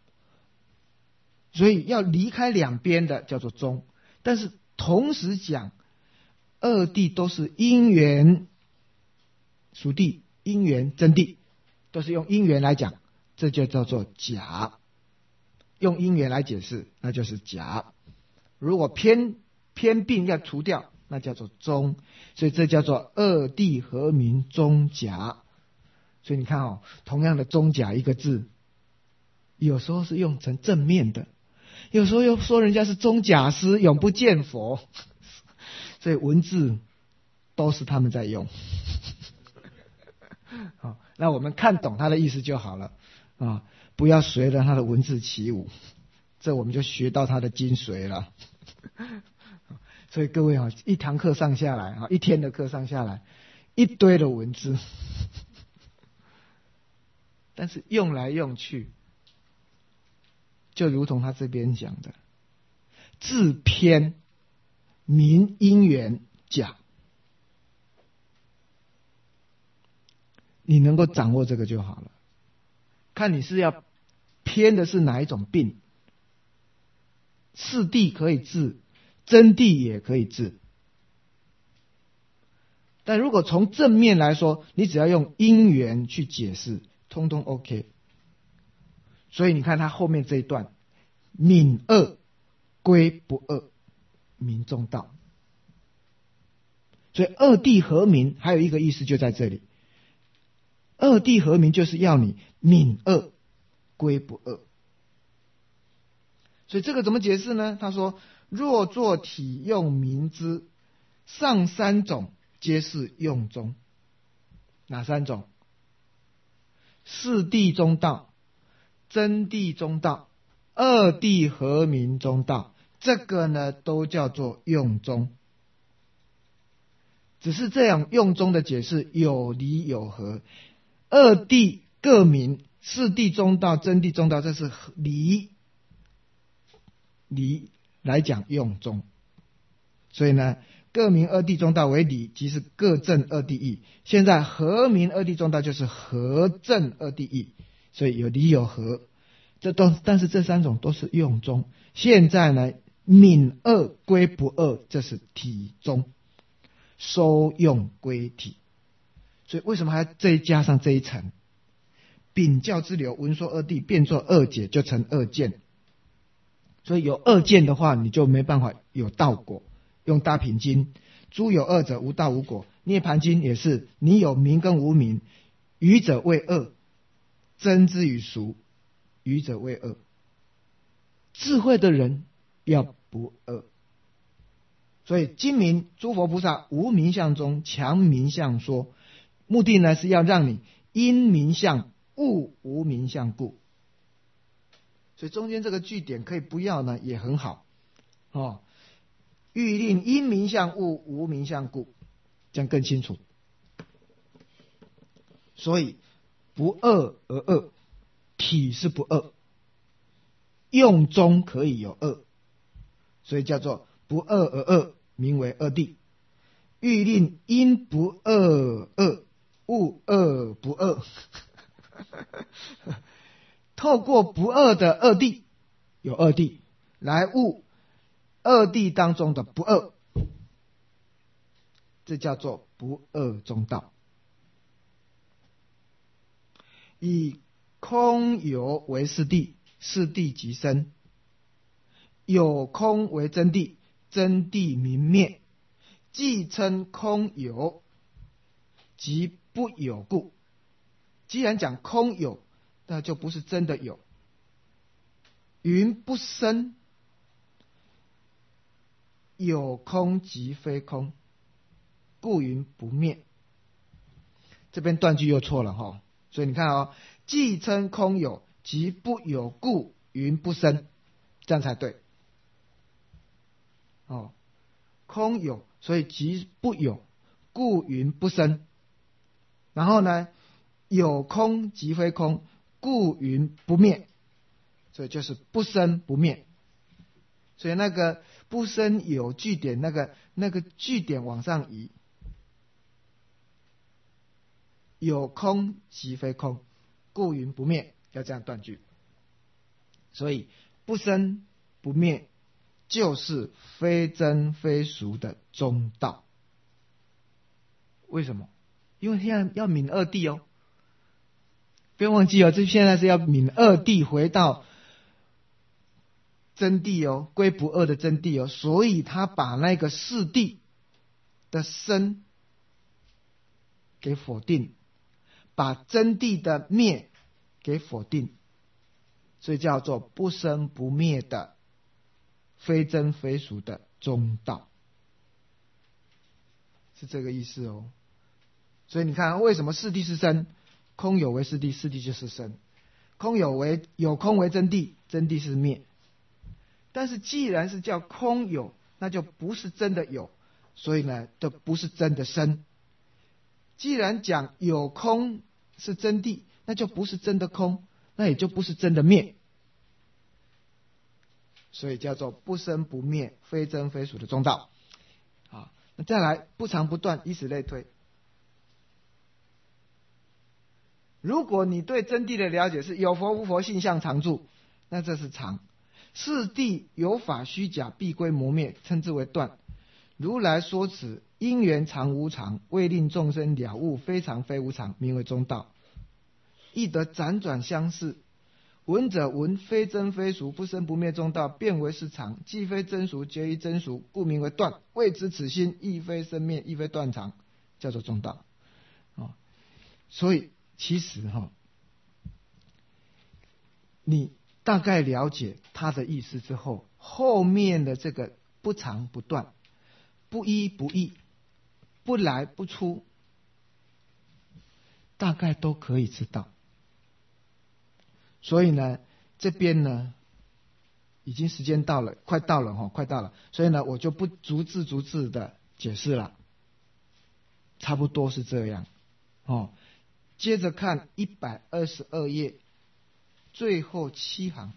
所以要离开两边的叫做中，但是同时讲二谛都是因缘属谛、因缘真谛，都是用因缘来讲，这就叫做假。用因缘来解释，那就是假。如果偏偏病要除掉，那叫做中。所以这叫做二谛合明中假。所以你看哦，同样的中假一个字，有时候是用成正面的，有时候又说人家是中假师，永不见佛。所以文字都是他们在用。好，那我们看懂他的意思就好了啊，不要随着他的文字起舞，这我们就学到他的精髓了。所以各位啊，一堂课上下来啊，一天的课上下来，一堆的文字，但是用来用去，就如同他这边讲的，自偏明因缘假。你能够掌握这个就好了。看你是要偏的是哪一种病，四谛可以治，真谛也可以治。但如果从正面来说，你只要用因缘去解释，通通 OK。所以你看他后面这一段，泯恶归不恶，明中道。所以二谛合明还有一个意思就在这里，二谛合明就是要你泯恶归不恶。所以这个怎么解释呢？他说：若作体用明之，上三种皆是用中。哪三种？四谛中道、真谛中道、二谛合明中道，这个呢都叫做用中。只是这样用中的解释有离有合，二谛各明，四谛中道、真谛中道，这是离离来讲用中。所以呢，各明二谛中道为理，即是各证二谛义。现在合明二谛中道就是合证二谛义，所以有离有合，这都但是这三种都是用中。现在呢，泯恶归不恶，这是体中，收用归体。所以为什么还要再加上这一层？秉教之流，文说二谛，变作二解，就成二见。所以有二见的话，你就没办法有道果。用大品经，诸有二者，无道无果。涅盘经也是，你有明跟无明，愚者为恶，真之与俗，愚者为恶。智慧的人要不恶。所以今明诸佛菩萨无明相中强明相说，目的呢是要让你因明相悟无明相故。 所以中间这个句点可以不要呢，也很好哦。欲令因名相物，无名相故，这样更清楚。所以不二而二，体是不二，用中可以有二，所以叫做不二而二，名为二谛。欲令因不二二，物二不二。透过不二的二谛，有二谛来悟二谛当中的不二，这叫做不二中道。以空有为是谛，是谛即生；有空为真谛，真谛明灭。既称空有，即不有故。既然讲空有，那就不是真的有。云不生，有空即非空，故云不灭。这边断句又错了哈，所以你看哦，既称空有，即不有故，云不生，这样才对。哦，空有，所以即不有，故云不生。然后呢，有空即非空，故云不灭，所以就是不生不灭。所以那个不生有句点，那个那个句点往上移，有空即非空，故云不灭，要这样断句。所以不生不灭就是非真非俗的中道。为什么？因为现在要泯二谛哦，不要忘记哦，这现在是要泯二谛，回到真谛哦，归不二的真谛哦，所以他把那个四谛的生给否定，把真谛的灭给否定，所以叫做不生不灭的非真非俗的中道，是这个意思哦。所以你看，为什么四谛是生？空有为四谛，四谛就是生；空有为有空为真谛，真谛是灭。但是既然是叫空有，那就不是真的有，所以呢，这不是真的生。既然讲有空是真谛，那就不是真的空，那也就不是真的灭。所以叫做不生不灭，非真非俗的中道。好，那再来不长不断，以此类推。如果你对真谛的了解是有佛无佛，性相常住，那这是常。四谛有法虚假，必归磨灭，称之为断。如来说此因缘常无常，为令众生了悟非常非无常，名为中道。亦得辗转相似，闻者闻非真非俗，不生不灭中道，变为是常。既非真俗，结于真俗，故名为断。谓之此心，亦非生灭，亦非断常，叫做中道。哦，所以其实哈、哦，你大概了解他的意思之后，后面的这个不长不断，不一不异，不来不出，大概都可以知道。所以呢，这边呢，已经时间到了，快到了哈，快到了，所以呢，我就不逐字逐字的解释了，差不多是这样哦。接着看一百二十二页最后七行，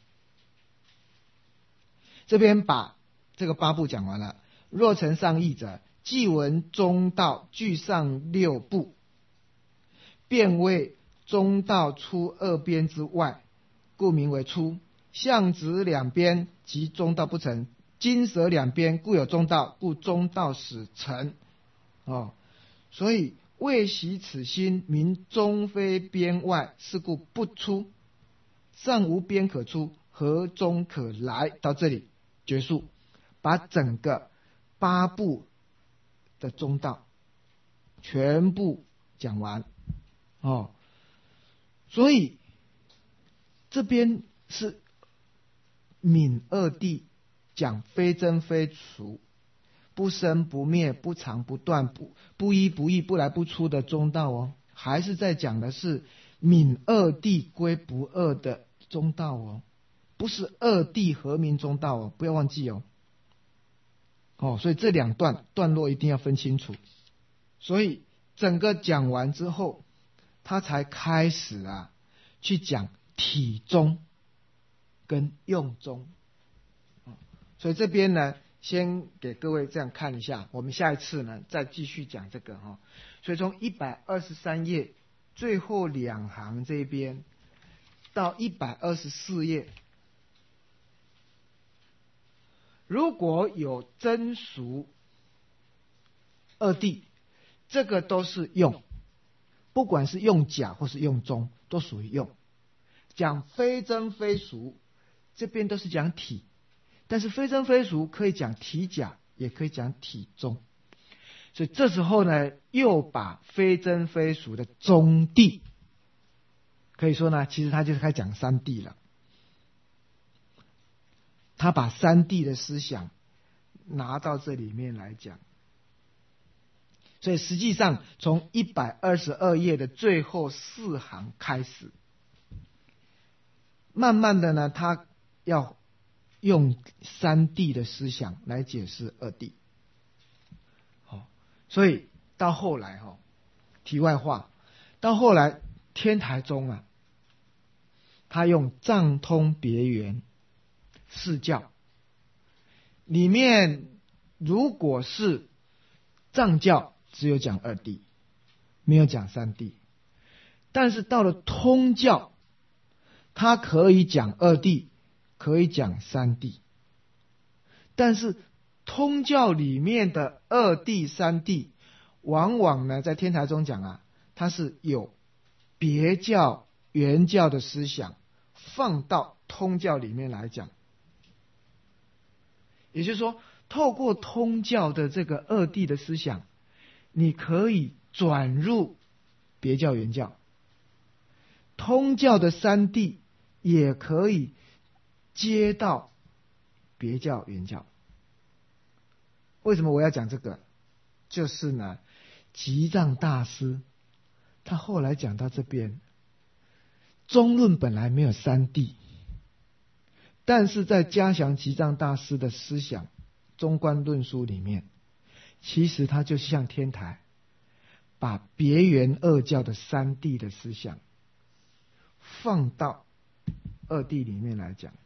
这边把这个八部讲完了。若成上义者，即闻中道具上六部，便为中道出二边之外，故名为出。相指两边，即中道不成；金蛇两边，故有中道，故中道始成。哦，所以未习此心，名中非边外，是故不出。上无边可出，何中可来？到这里结束，把整个八部的中道全部讲完哦。所以这边是泯二谛，讲非真非俗，不生不灭，不长不断，不不一不异，不来不出的中道哦，还是在讲的是泯二谛归不二的中道哦， 不是二谛合明中道哦，不要忘记哦。哦，所以这两段段落一定要分清楚。所以整个讲完之后，他才开始啊去讲体宗跟用宗。所以这边呢，先给各位这样看一下，我们下一次呢再继续讲这个哈。所以从一百二十三页最后两行这边到一百二十四页，如果有真俗二谛，这个都是用，不管是用假或是用中，都属于用。讲非真非俗，这边都是讲体，但是非真非俗可以讲体假，也可以讲体中。所以这时候呢，又把非真非俗的中谛，可以说呢，其实他就是开始讲三谛了。他把三谛的思想拿到这里面来讲。所以实际上从一百二十二页的最后四行开始，慢慢的呢，他要用三谛的思想来解释二谛。好，所以到后来哈，题外话，到后来天台宗啊，他用藏通别圆释教，里面如果是藏教，只有讲二谛，没有讲三谛。但是到了通教，它可以讲二谛，可以讲三谛。但是通教里面的二谛、三谛，往往呢，在天台宗讲啊，它是有别教、原教的思想放到通教里面来讲。也就是说，透过通教的这个二谛的思想，你可以转入别教原教，通教的三谛也可以接到别教原教。为什么我要讲这个？就是呢，吉藏大师他后来讲到这边，中论本来没有三谛，但是在加强吉藏大师的思想中观论书里面，其实他就像天台把别圆二教的三谛的思想放到二谛里面来讲，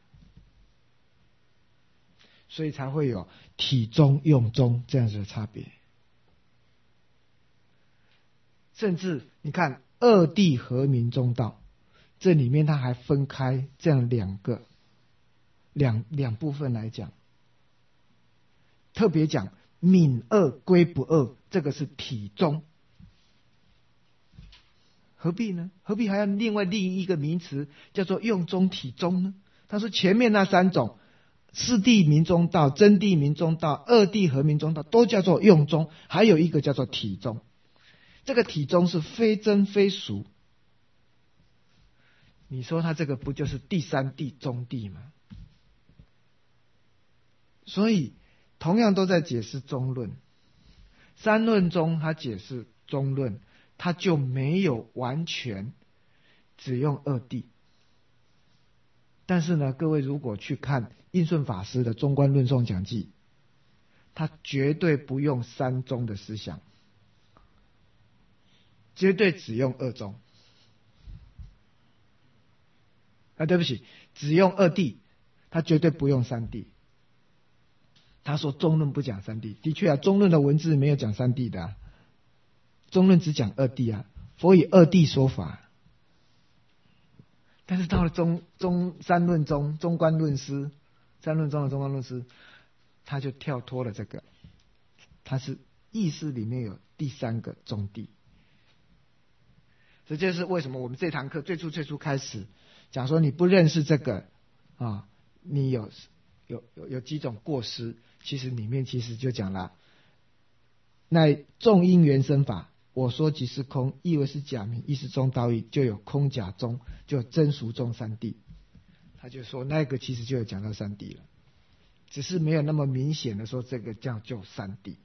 所以才会有体中用中这样子的差别。甚至你看二谛合明中道，这里面它还分开这样两个两两部分来讲，特别讲泯二归不二，这个是体中。何必呢？何必还要另外另一个名词叫做用中体中呢？他说前面那三种四谛明中道、真谛明中道、二谛合明中道都叫做用中，还有一个叫做体中。这个体中是非真非俗，你说他这个不就是第三谛中谛吗？所以同样都在解释中论，三论中他解释中论，他就没有完全只用二谛。但是呢，各位如果去看印顺法师的中观论颂讲记，他绝对不用三宗的思想，绝对只用二宗。啊，对不起，只用二谛，他绝对不用三谛。他说中论不讲三谛，的确啊，中论的文字没有讲三谛的啊，中论只讲二谛啊，佛以二谛说法。但是到了中中三论中，中观论师，三论中的中观论师，他就跳脱了这个，他是意识里面有第三个中谛。这就是为什么我们这堂课最初最初开始讲说，你不认识这个啊，你有有有有几种过失。其实里面其实就讲了，乃众因缘生法，我说即是空，意为是假名，意是中道义，就有空假中，就有真俗中三谛。他就说那个其实就有讲到三谛了，只是没有那么明显的说这个叫就三谛。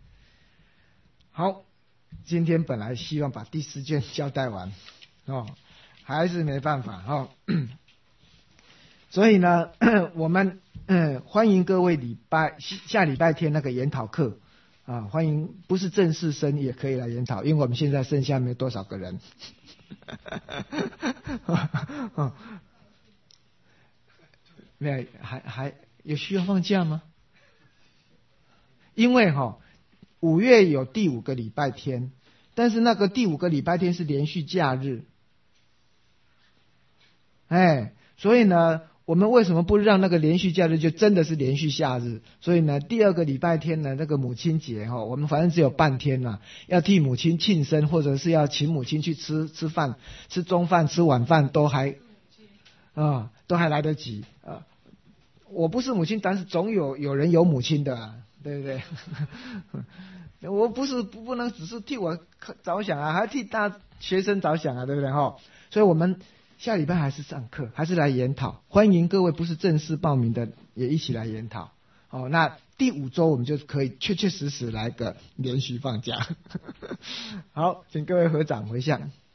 好，今天本来希望把第四卷交代完哦，还是没办法哦。 所以呢，我们嗯欢迎各位礼拜下礼拜天那个研讨课啊，欢迎不是正式生也可以来研讨，因为我们现在剩下没有多少个人。没有，还还有需要放假吗？因为哈、哦，五月有第五个礼拜天，但是那个第五个礼拜天是连续假日，哎，所以呢，我们为什么不让那个连续假日就真的是连续假日？所以呢，第二个礼拜天呢，那个母亲节哈、哦，我们反正只有半天呐、啊，要替母亲庆生，或者是要请母亲去吃吃饭，吃中饭、吃晚饭都还啊、哦，都还来得及啊。我不是母亲，但是总有有人有母亲的、啊，对不对？我不是不不能只是替我着想啊，还要替大学生着想啊，对不对哈？所以我们下礼拜还是上课，还是来研讨，欢迎各位不是正式报名的也一起来研讨。哦，那第五周我们就可以确确实实来个连续放假。好，请各位合掌回向。